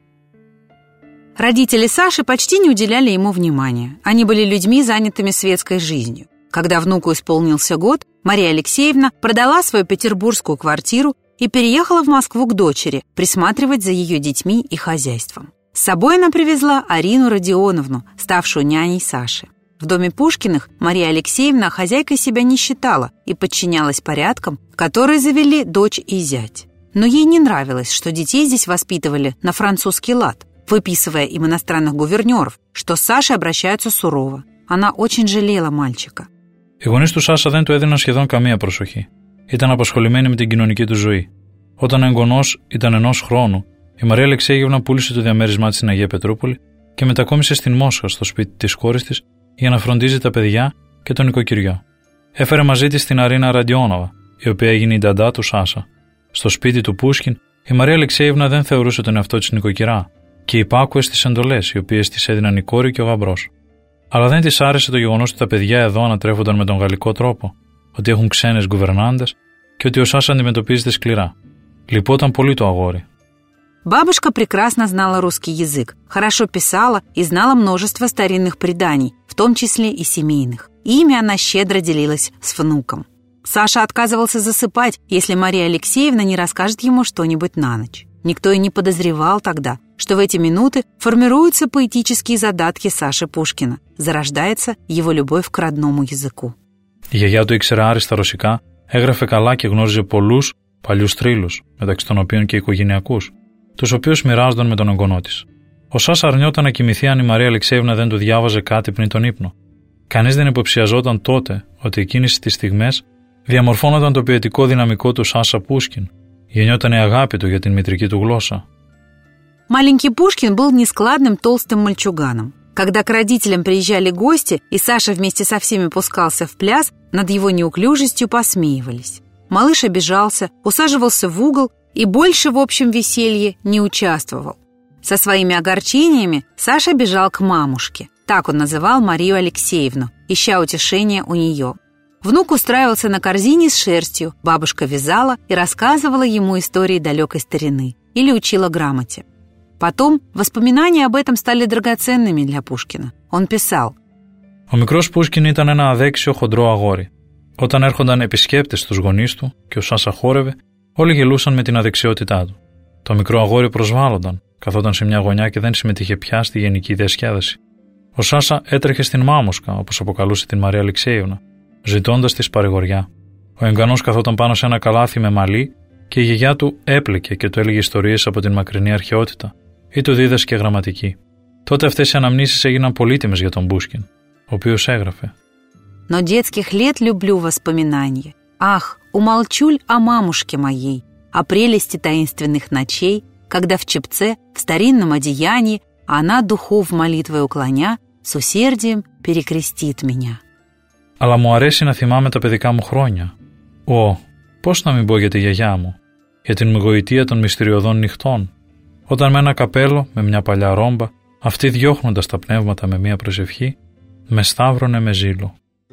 H: Родители Саши почти не уделяли ему внимания. Они были людьми, занятыми светской жизнью. Когда внуку исполнился год, Мария Алексеевна продала свою петербургскую квартиру и переехала в Москву к дочери, присматривать за ее детьми и хозяйством. С собой она привезла Арину Родионовну, ставшую няней Саши. В доме Пушкиных Мария Алексеевна хозяйкой себя не считала и подчинялась порядкам, которые завели дочь и зять. Но ей не нравилось, что детей здесь воспитывали на французский лад, выписывая им иностранных гувернеров, что с Сашей обращаются сурово. Она очень жалела мальчика.
B: Οι γονείς του Σάσα δεν του έδιναν σχεδόν καμία προσοχή. Ήταν απασχολημένοι με την κοινωνική του ζωή. Όταν ο εγγονός ήταν ενός χρόνου, η Μαρία Αλεξέιεβνα πούλησε το διαμέρισμά της στην Αγία Πετρούπολη και μετακόμισε στην Μόσχα, στο σπίτι της κόρης της, για να φροντίζει τα παιδιά και τον νοικοκυριό. Έφερε μαζί της την Αρίνα Ραντιόνοβα, η οποία έγινε η νταντά του Σάσα. Στο σπίτι του Πούσκιν, η Μαρία Αλεξέιεβνα δεν θεωρούσε τον εαυτό της νοικοκυρά και υπάκουε στις εντολές, οι οποίες της έδιναν η κόρη και ο γαμπρός. Αλλά δεν της άρεσε το γεγονός ότι τα παιδιά εδώ ανατρέφονταν με τον γαλλικό τρόπο, ότι έχουν ξένες γκουβερνάντες και ότι ο Σάσα αντιμετωπίζεται σκληρά. Λυπόταν πολύ το αγόρι.
H: Бабушка прекрасно знала русский язык, хорошо писала и знала множество старинных преданий, в том числе и семейных. Ими она щедро делилась с внуком. Саша отказывался засыпать, если Мария Алексеевна не расскажет ему что-нибудь на ночь. Никто и не подозревал тогда, что в эти минуты формируются поэтические задатки Саши Пушкина, зарождается его любовь к родному языку.
B: Η γιαγιά του ήξερε άριστα ρωσικά, έγραφε καλά και γνώριζε πολλούς παλιούς θρύλους, μεταξύ των οποίων και οικογενειακούς, τους οποίους μοιράζονταν με τον εγγονό της. Ο Σάσα αρνιόταν να κοιμηθεί αν η Μαρία Αλεξέιεβνα δεν του διάβαζε κάτι πριν τον ύπνο. Κανείς δεν υποψιαζόταν τότε ότι εκείνες τις στιγμές διαμορφώνονταν το ποιητικό δυναμικό του Σάσα Πούσκιν. Γεννιόταν η αγάπη του για την μητρική του γλώσσα.
H: Маленький Пушкин был нескладным толстым мальчуганом. Когда к родителям приезжали гости, и Саша вместе со всеми пускался в пляс, над его неуклюжестью посмеивались. Малыш обижался, усаживался в угол и больше в общем веселье не участвовал. Со своими огорчениями Саша бежал к мамушке. Так он называл Марию Алексеевну, ища утешения у нее. Внук устраивался на корзине с шерстью, бабушка вязала и рассказывала ему истории далекой старины или учила грамоте. Потом воспоминания об этом стали драгоценными для Пушкина. Он писал:
B: Ο μικρός Πούσκιν ήταν ένα αδέξιο χοντρό αγόρι. Όταν έρχονταν επισκέπτες στους γονείς του και ο Σάσα χόρευε, όλοι γελούσαν με την αδεξιότητά του. Το μικρό αγόρι προσβάλλονταν, καθόταν σε μια γωνιά και δεν συμμετείχε πια στη γενική διασκέδαση. Ο Σάσα έτρεχε στην μάμουσκα, όπως αποκαλούσε την Μαρία Αλεξέιεβνα, ζητώντας της παρηγοριά. Ο εγγανός καθόταν πάνω σε ένα καλάθι με μαλλί και η γιαγιά του έπλεκε και του έλεγε ιστορίες από την μακρινή αρχαιότητα ή του δίδασκε γραμματική. Τότε αυτές οι αναμνήσεις έγιναν πολύτιμες για τον Πούσκιν, ο οποίος έγραφε:
H: «Но детских лет люблю воспоминания. Ах, умолчуль о мамушке моей, о прелести таинственных ночей, когда в чепце, в старинном одеянии, она духов молитвой уклоня, с усердием перекрестит меня».
B: Αλλά μου αρέσει να θυμάμαι τα παιδικά μου χρόνια. Ω, πώς να μην πω για τη γιαγιά μου, για την γοητεία των μυστηριωδών νυχτών, όταν με ένα καπέλο, με μια παλιά ρόμπα, αυτή διώχνοντας τα πνεύματα με μια προσευχή, με σταύρωνε με ζήλο.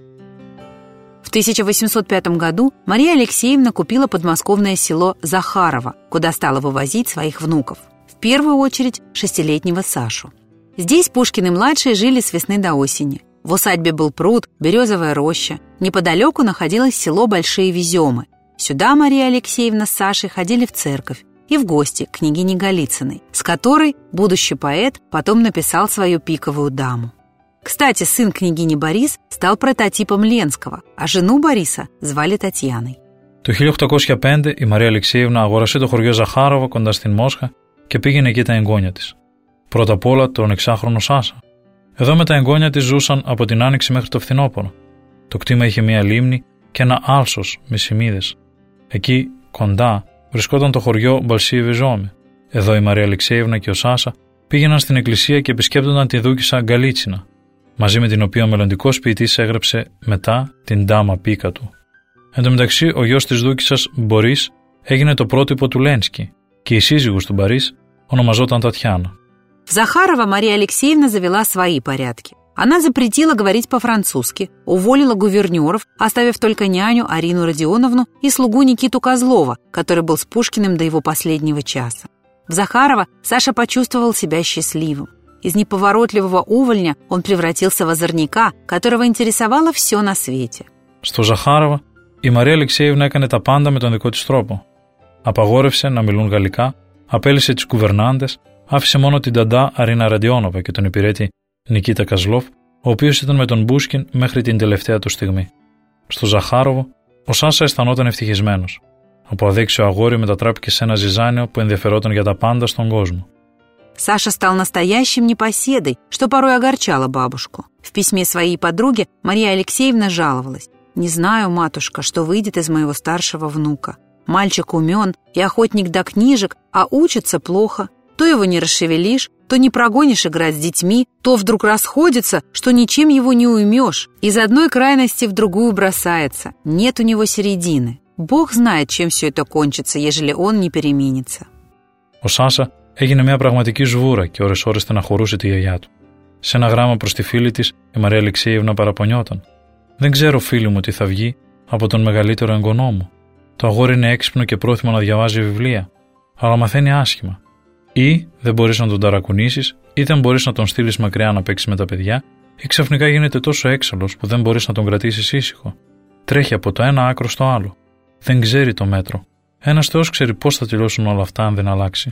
H: В тысяча восемьсот пятом году Мария Алексеевна купила подмосковное село Захарово, куда стала вывозить своих внуков, в первую очередь шестилетнего Сашу. Здесь Пушкины-младшие жили с весны до осени. В усадьбе был пруд, березовая роща. Неподалеку находилось село Большие Веземы. Сюда Мария Алексеевна с Сашей ходили в церковь и в гости к княгине Голицыной, с которой будущий поэт потом написал свою «Пиковую даму». Кстати, сын княгини Борис стал прототипом Ленского, а жену Бориса звали Татьяной.
B: Το χίλια οκτακόσια πέντε η Μαρία Αλεξέιεβνα αγόρασε το χωριό Ζαχάροβο κοντά στην Μόσχα και πήγαινε εκεί τα εγγόνια της. Πρώτα απ' όλα τον εξάχρονο Σάσα. Εδώ με τα εγγόνια της ζούσαν από την Άνοιξη μέχρι το φθινόπωρο. Το κτήμα είχε μία λίμνη και ένα άλσος με σημείδες. Εκεί, κοντά, βρισκόταν το χωριό Μπαλσίε Βεζόμε. Εδώ η Μαρία Αλεξέιεβνα και ο Σάσα πήγαιναν στην εκκλησία και επισκέπτονταν τη δούκισσα Γκαλίτσινα, μαζί με την οποία ο μελλοντικός ποιητής έγραψε μετά την Ντάμα Πίκα του. Εν τω μεταξύ, ο γιος της δούκισσας Μπορίς έγινε το πρότυπο του Ленский και η σύζυγος του Μπορίς ονομαζόταν Татьяна.
H: В Захарова Мария Алексеевна завела свои порядки. Она запретила говорить по-французски, уволила гувернеров, оставив только няню Арину Родионовну и слугу Никиту Козлова, который был с Пушкиным до его последнего часа. В Захарова Саша почувствовал себя счастливым. Из неповоротливого увольня он превратился в озорника, которого интересовало все на свете.
B: Στο Ζαχάροβα, η Μαρία Αλεξέιευνα έκανε τα πάντα με τον δικό της τρόπο. Απαγόρευσε να μιλούν γαλλικά, απέλυσε τις κουβερνάντες, άφησε μόνο την ταντά Αρίνα Ραντιόνοβα και τον υπηρέτη Νικίτα Καζλόφ, ο οποίος ήταν με τον Πούσκιν μέχρι την τελευταία του στιγμή. Στο Ζαχάροβο, ο Σάσα αισθανόταν ευτυχισμένος. Από αδέξιο αγόρι μετατράπηκε σε ένα ζυζάνιο που ενδιαφερόταν για τα πάντα στον κόσμο.
H: Саша стал настоящим непоседой, что порой огорчало бабушку. В письме своей подруге Мария Алексеевна жаловалась: «Не знаю, матушка, что выйдет из моего старшего внука. Мальчик умен и охотник до книжек, а учится плохо. То его не расшевелишь, то не прогонишь играть с детьми, то вдруг расходится, что ничем его не уймешь. Из одной крайности в другую бросается. Нет у него середины. Бог знает, чем все это кончится, ежели он не переменится».
B: Ο Σάσα έγινε μια πραγματική σβούρα και ώρες-ώρες στεναχωρούσε τη γιαγιά του. Σε ένα γράμμα προς τη φίλη της, η Μαρία Αλεξέιευνα παραπονιόταν: «Δεν ξέρω, φίλη μου, τι θα βγει από τον μεγαλύτερο εγγονό μου. Το αγόρι είναι έξυπνο και πρόθυμο να διαβάζει βιβλία, αλλά μαθαίνει άσχημα. Ή δεν μπορείς να τον ταρακουνήσεις, ή δεν μπορείς να τον στείλεις μακριά να παίξει με τα παιδιά, ή ξαφνικά γίνεται τόσο έξαλλος που δεν μπορείς να τον κρατήσεις ήσυχο. Τρέχει από το ένα άκρο στο άλλο. Δεν ξέρει το μέτρο. Ένας Θεός ξέρει πώς θα τελειώσουν όλα αυτά αν δεν αλλάξει».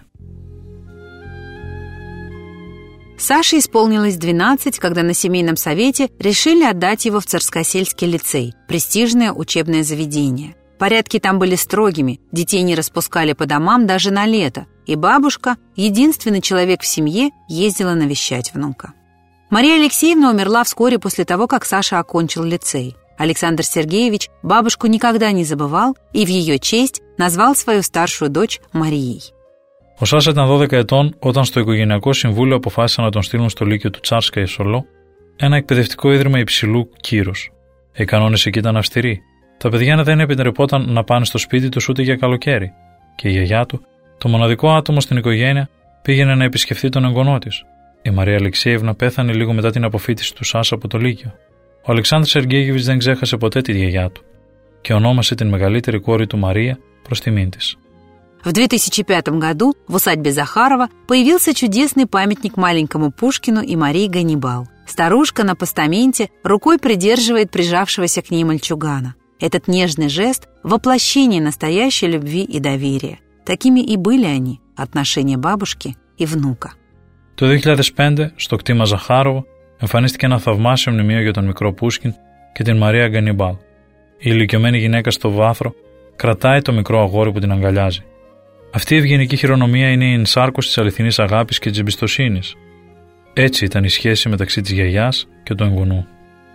H: Саше исполнилось двенадцать, когда на семейном совете решили отдать его в Царскосельский лицей, престижное учебное заведение. Порядки там были строгими, детей не распускали по домам даже на лето, и бабушка, единственный человек в семье, ездила навещать внука. Мария Алексеевна умерла вскоре после того, как Саша окончил лицей. Александр Сергеевич бабушку никогда не забывал и в ее честь назвал свою старшую дочь Марией.
B: Ο Σάσα ήταν δώδεκα ετών όταν στο Οικογενειακό Συμβούλιο αποφάσισαν να τον στείλουν στο Λύκειο του Τσάρσκα Ισολό, ένα εκπαιδευτικό ίδρυμα υψηλού κύρους. Οι κανόνες εκεί ήταν αυστηροί. Τα παιδιά δεν επιτρεπόταν να πάνε στο σπίτι τους ούτε για καλοκαίρι. Και η γιαγιά του, το μοναδικό άτομο στην οικογένεια, πήγαινε να επισκεφθεί τον εγγονό της. Η Μαρία Αλεξέιευνα πέθανε λίγο μετά την αποφοίτηση του Σάσα από το Λύκειο. Ο Αλεξάνδρ Σεργέγεβιτς δεν ξέχασε ποτέ τη γιαγιά του και ονόμασε την μεγαλύτερη κόρη του Μαρία προς τιμήν της.
H: В две тысячи пятом году в усадьбе Захарова появился чудесный памятник маленькому Пушкину и Марии Ганнибал. Старушка на постаменте рукой придерживает прижавшегося к ней мальчугана. Этот нежный жест – воплощение настоящей любви и доверия. Такими и были они, отношения бабушки и внука.
B: Το δύο χιλιάδες πέντε, στο κτήμα Ζαχάροβο, εμφανίστηκε ένα θαυμάσιο μνημείο για τον μικρό Πούσκιν και την Μαρία Γκανιμπάλ. Η ηλικιωμένη γυναίκα στο βάθρο κρατάει το μικρό αγόρι που την αγκαλιάζει. Αυτή η ευγενική χειρονομία είναι η ενσάρκωση της αληθινής αγάπης και της εμπιστοσύνης. Έτσι ήταν η σχέση μεταξύ της γιαγιάς και του εγγονού.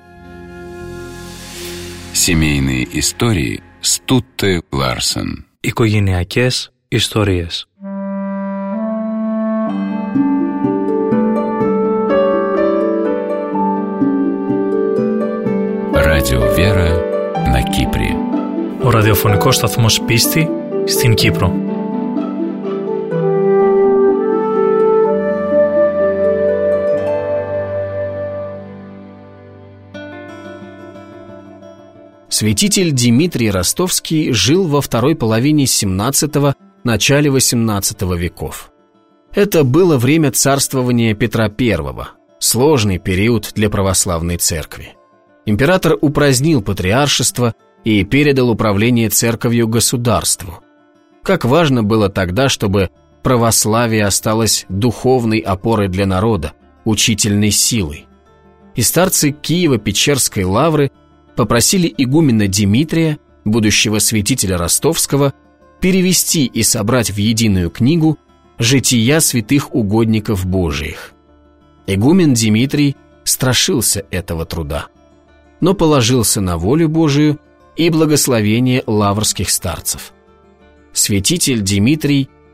A: Семейные истории с Тутте Ларсен.
B: Οικογενειακές ιστορίες.
A: Радио Вера на Кипре.
B: Ο ραδιοφωνικός σταθμός Πίστη στην Κύπρο.
F: Святитель Димитрий Ростовский жил во второй половине семнадцатого – начале восемнадцатого веков. Это было время царствования Петра Первого, сложный период для православной церкви. Император упразднил патриаршество и передал управление церковью государству. Как важно было тогда, чтобы православие осталось духовной опорой для народа, учительной силой. И старцы Киево-Печерской лавры попросили игумена Димитрия, будущего святителя Ростовского, перевести и собрать в единую книгу «Жития святых угодников Божиих». Игумен Димитрий страшился этого труда, но положился на волю Божию и благословение лаврских старцев. Святитель Димитрий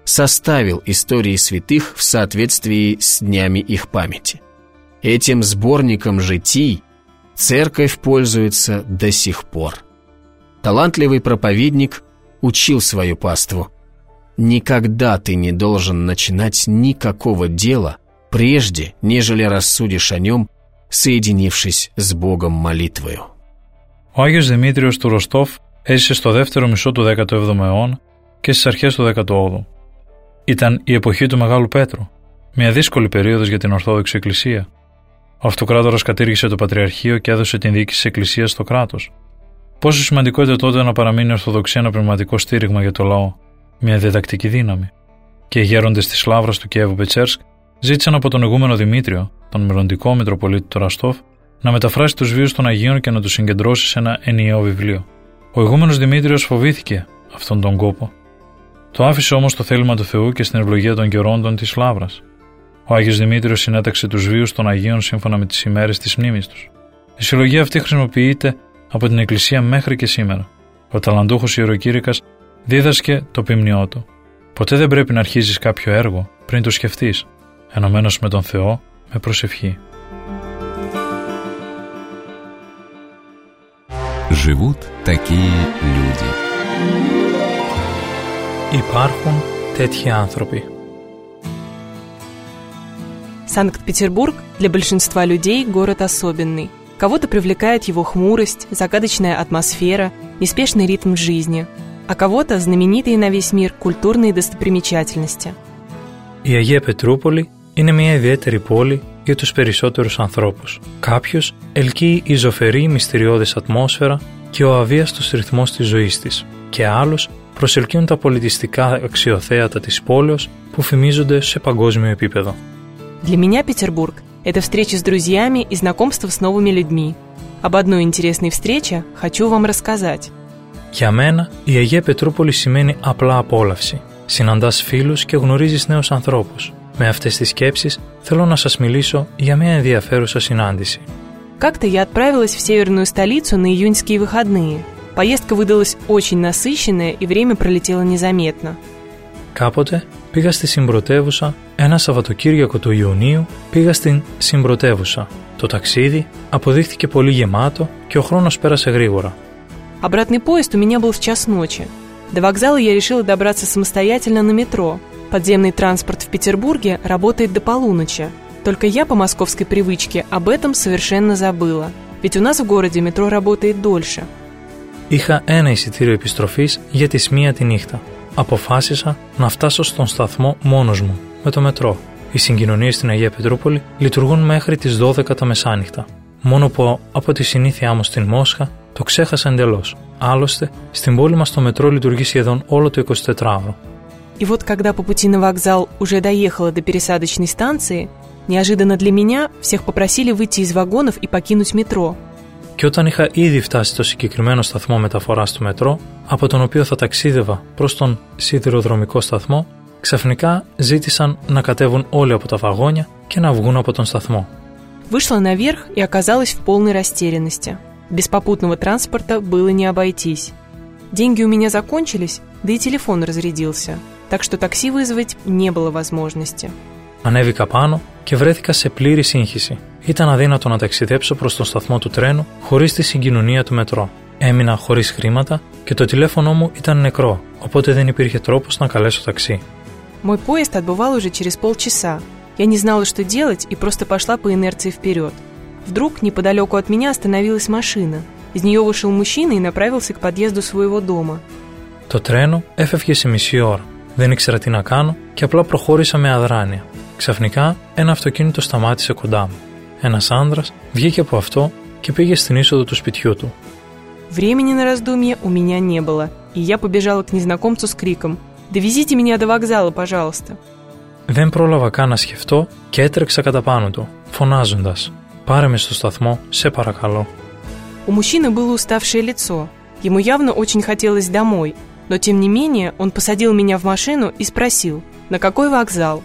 I: составил истории святых в соответствии с днями их памяти. Этим сборником житий церковь пользуется до сих пор. Талантливый проповедник учил свою паству: «Никогда ты не должен начинать никакого дела, прежде, нежели рассудишь о нем, соединившись с Богом молитвою».
B: Ο Άγιος Δημήτριος του Ροστόφ έζησε στο δεύτερο μισό του δέκατου έβδομου αιώνα και στις αρχές του δέκατου όγδοου. Ήταν η εποχή του Μεγάλου Πέτρου, μια δύσκολη περίοδος για την Ορθόδοξη Εκκλησία. Ο Αυτοκράτορας κατήργησε το Πατριαρχείο και έδωσε την διοίκηση της Εκκλησίας στο κράτος. Πόσο σημαντικό ήταν τότε να παραμείνει η Ορθοδοξία ένα πνευματικό στήριγμα για το λαό, μια διδακτική δύναμη. Και οι γέροντες της Λαύρας του Κιέβου Πετσέρσκ ζήτησαν από τον ηγούμενο Δημήτριο, τον μελλοντικό Μητροπολίτη του Ραστόφ, να μεταφράσει τους βίους των Αγίων και να τους συγκεντρώσει σε ένα ενιαίο βιβλίο. Ο ηγούμενος Δημήτριος φοβήθηκε αυτόν τον κόπο. Το άφησε όμως το θέλημα του Θεού και στην ευλογία των γερόντων της Λαύρας. Ο Άγιος Δημήτριος συνέταξε τους βίους των Αγίων σύμφωνα με τις ημέρες της μνήμης τους. Η συλλογή αυτή χρησιμοποιείται από την Εκκλησία μέχρι και σήμερα. Ο ταλαντούχος ιεροκήρυκας δίδασκε το ποιμνιό του. Ποτέ δεν πρέπει να αρχίζεις κάποιο έργο πριν το σκεφτείς, ενωμένος με τον Θεό, με προσευχή.
A: Живут такие люди.
B: Υπάρχουν τέτοιοι άνθρωποι.
J: Санкт-Петербург для большинства людей город особенный. Кого-то привлекает его хмурость, загадочная атмосфера, неспешный ритм жизни, а кого-то знаменитые на весь мир культурные достопримечательности.
B: Η Αγία Πετρούπολη είναι μια ιδιαίτερη πόλη για τους περισσότερους ανθρώπους. Κάποιος ελκύει η ζωφερή μυστηριώδης ατμόσφαιρα και ο αβίαστος ρυθμός της ζωής της, και άλλους προσελκύουν τα πολιτιστικά αξιοθέατα της πόλεως που φημίζονται σε παγκόσμιο επίπεδο.
J: Для меня Петербург – это встреча с друзьями и знакомство с новыми людьми. Об одной интересной встрече хочу вам рассказать.
B: Για μένα, η Αγία Πετρούπολη σημαίνει απλά απόλαυση. Συναντάς φίλους και γνωρίζεις νέους ανθρώπους. Με αυτές τις σκέψεις θέλω να σας μιλήσω για μια ενδιαφέρουσα συνάντηση.
J: Как-то я отправилась в северную столицу на июньские выходные. Поездка выдалась очень насыщенная, и время пролетело незаметно.
B: Κάποτε πήγα στη Συμπρωτεύουσα, ένα Σαββατοκύριακο του Ιουνίου πήγα στην Συμπρωτεύουσα. Το ταξίδι αποδείχθηκε πολύ γεμάτο και ο χρόνος πέρασε γρήγορα.
J: Обратный поезд у меня был в час ночи. До вокзала я решила добраться самостоятельно на метро. Подземный транспорт в Петербурге работает до полуночи. Только я по московской привычке об этом совершенно забыла. Ведь у нас в городе метро работает дольше.
B: Είχα ένα εισιτήριο επιστροφής για τις μία τη νύχτα. Αποφάσισα να φτάσω στον σταθμό μόνος μου, με το μετρό. Οι συγκοινωνίες στην Αγία Πετρούπολη λειτουργούν μέχρι τις δώδεκα τα μεσάνυχτα. Μόνο που από τη συνήθειά μου στην Μόσχα το ξέχασα εντελώς. Άλλωστε, στην πόλη μας το μετρό λειτουργεί σχεδόν όλο το εικοσιτετράωρο.
J: И вот когда по пути на вокзал уже доехала до пересадочной станции, неожиданно для меня всех попросили выйти из вагонов и покинуть метро.
B: Και όταν είχα ήδη φτάσει στο συγκεκριμένο σταθμό μεταφοράς του μετρό, από τον οποίο θα ταξίδευα προς τον σιδηροδρομικό σταθμό, ξαφνικά ζήτησαν να κατέβουν όλοι από τα βαγόνια και να βγουν από τον σταθμό.
J: Вышла наверх и оказалась в полной растерянности. Без попутного транспорта было не обойтись. Деньги у меня закончились, да и телефон разрядился, так что такси вызвать не было возможности.
B: Ανέβηκα πάνω και βρέθηκα σε πλήρη σύγχυση. Ήταν αδύνατο να ταξιδέψω προς τον σταθμό του τρένου χωρίς τη συγκοινωνία του μετρό. Έμεινα χωρίς χρήματα και το τηλέφωνο μου ήταν νεκρό, οπότε δεν υπήρχε τρόπος να καλέσω ταξί.
J: Мой поезд отбывал уже через полчаса. Я не знала, что делать, и просто пошла по инерции вперед. Вдруг неподалеку от меня остановилась машина. Из нее вышел мужчина и направился к подъезду своего дома.
B: Το τρένο έφευγε σε μισή ώρα. Δεν ήξερα τι να κάνω και απλά προχώρησα με αδράνεια. Ξαφνικά ένα αυτοκίνητο σταμάτησε κοντά μου. Ένας άνδρας βγήκε από αυτό και πήγε στην είσοδο του σπιτιού του.
J: Времени на раздумье у меня не было, и я побежала к незнакомцу с криком: «Довезите меня до вокзала, пожалуйста».
B: Δεν πρόλαβα καν να σκεφτώ και έτρεξα κατά πάνω του, φωνάζοντας: «Πάρε με στο σταθμό, σε παρακαλώ».
J: У мужчины было уставшее лицо. Ему явно очень хотелось домой, но тем не менее он посадил меня в машину и спросил: «На какой вокзал?»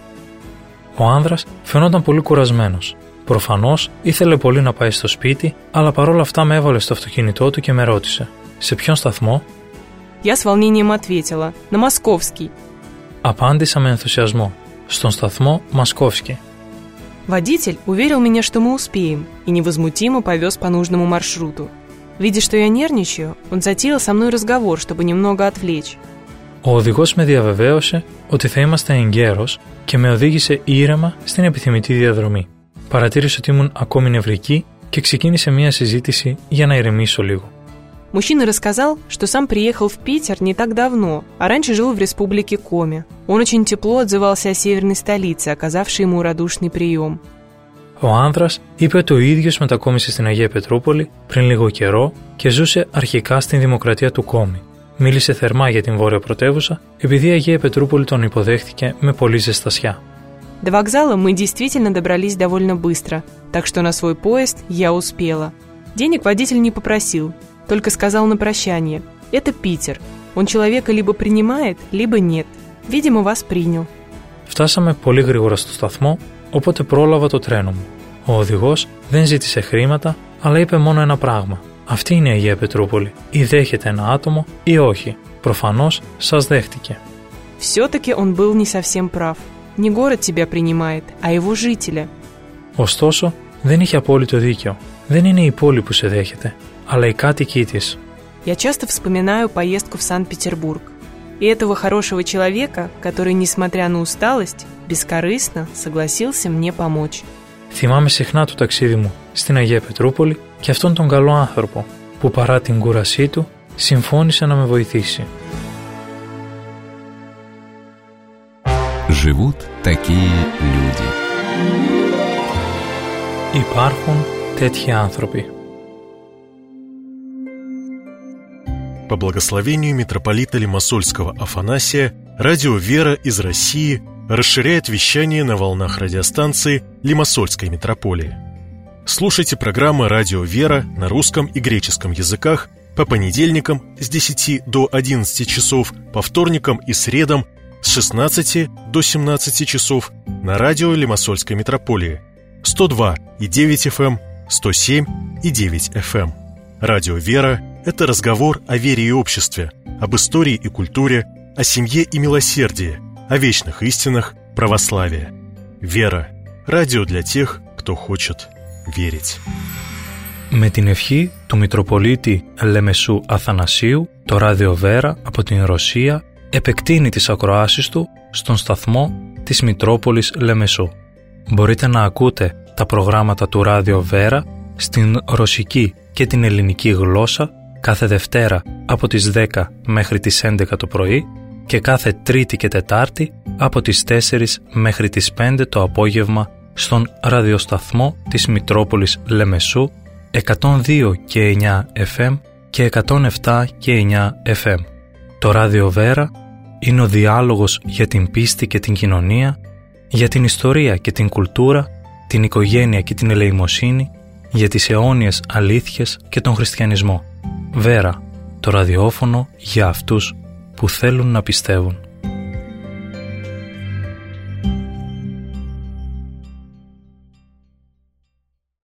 B: Ο άνδρας φαινόταν πολύ κουρασμένος. Προφανώς ήθελε πολύ να πάει στο σπίτι, αλλά παρόλα αυτά με έβαλε στο αυτοκίνητό του και με ρώτησε: «Σε ποιον σταθμό?»
J: Я с волнением ответила: «На Московский».
B: Απάντησα με ενθουσιασμό. Στον σταθμό Μασκόφσκι.
J: Водитель уверил меня, что мы успеем, и невозмутимо повез по нужному маршруту. Видя, что я нервничаю, он затеял со мной разговор, чтобы немного отвлечь.
B: Ο οδηγός με διαβεβαίωσε ότι θα είμαστε εγκαίρος και με οδήγησε ήρεμα στην επιθυμητή διαδρομή. Παρατήρησε ότι ήμουν ακόμη νευρική και ξεκίνησε μια συζήτηση για να ηρεμήσω λίγο.
J: Мужчина рассказал, что сам приехал в Питер не так давно, а раньше жил в республике Коми. Он очень тепло отзывался о северной столице, оказавшей ему радушный прием.
B: Ο άνδρας είπε ότι ο ίδιος μετακόμισε στην Αγία Πετρούπολη πριν λίγο керо και ζούσε αρχικά στην Δημοκρατία του Κόμι. Μίλησε θερμά για την βόρεια πρωτεύουσα, επειδή η Αγία Πετρούπολη τον υποδέχτηκε με πολλή ζεστασιά.
J: До вокзала мы действительно добрались довольно быстро, так что на свой поезд я успела. Денег водитель не попросил, только сказал на прощание: «Это Питер, он человека либо принимает, либо нет. Видимо, вас принял».
B: Φτάσαμε πολύ γρήγορα στο σταθμό, οπότε πρόλαβα το τρένο μου. Ο οδηγός δεν ζήτησε χρήματα, αλλά είπε μόνο ένα πράγμα. Αυτή είναι η Αγία Πετρούπολη. Ή δέχεται ένα άτομο ή όχι. Προφανώς σας δέχτηκε.
J: Все-таки он был не совсем прав. Не город тебя принимает, а его жители.
B: Ωστόσο, δεν είχε απόλυτο δίκιο. Δεν είναι η πόλη που σε δέχεται, αλλά οι κάτοικοι της.
J: Я часто вспоминаю поездку в Санкт-Петербург. И этого хорошего человека, который, несмотря на усталость, бескорыстно согласился мне помочь.
B: Θυμάμαι συχνά το ταξίδι μου στην Αγία Πετρούπολη και αυτόν τον καλό άνθρωπο που παρά την κούρασή του συμφώνησε να με βοηθήσει.
A: Живут такие люди.
B: Υπάρχουν τέτοιοι άνθρωποι.
K: По благословению митрополита Лимассольского Афанасия, радио «Вера» из России расширяет вещание на волнах радиостанции Лимассольской митрополии. Слушайте программы «Радио «Вера» на русском и греческом языках по понедельникам с десяти до одиннадцати часов, по вторникам и средам с шестнадцати до семнадцати часов на радио Лимассольской митрополии сто два и девять эф эм, сто семь и девять эф эм. Радио «Вера» — это разговор о вере и обществе, об истории и культуре, о семье и милосердии, о вечных истинах православия. «Вера» — радио для тех, кто хочет верить.
B: Με την ευχή του Μητροπολίτη Λεμεσού Αθανασίου, το ράδιο Βέρα από την Ρωσία επεκτείνει τις ακροάσεις του στον σταθμό της Μητρόπολης Λεμεσού. Μπορείτε να ακούτε τα προγράμματα του ράδιο Βέρα στην ρωσική και την ελληνική γλώσσα κάθε Δευτέρα από τις δέκα μέχρι τις έντεκα το πρωί και κάθε Τρίτη και Τετάρτη από τις τέσσερις μέχρι τις πέντε το απόγευμα στον ραδιοσταθμό της Μητρόπολης Λεμεσού εκατόν δύο και εννιά εφ εμ και εκατόν επτά και εννιά εφ εμ. Το ράδιο Βέρα είναι ο διάλογος για την πίστη και την κοινωνία, για την ιστορία και την κουλτούρα, την οικογένεια και την ελεημοσύνη, για τις αιώνιες αλήθειες και τον χριστιανισμό. Βέρα, το ραδιόφωνο για αυτούς που θέλουν να πιστεύουν.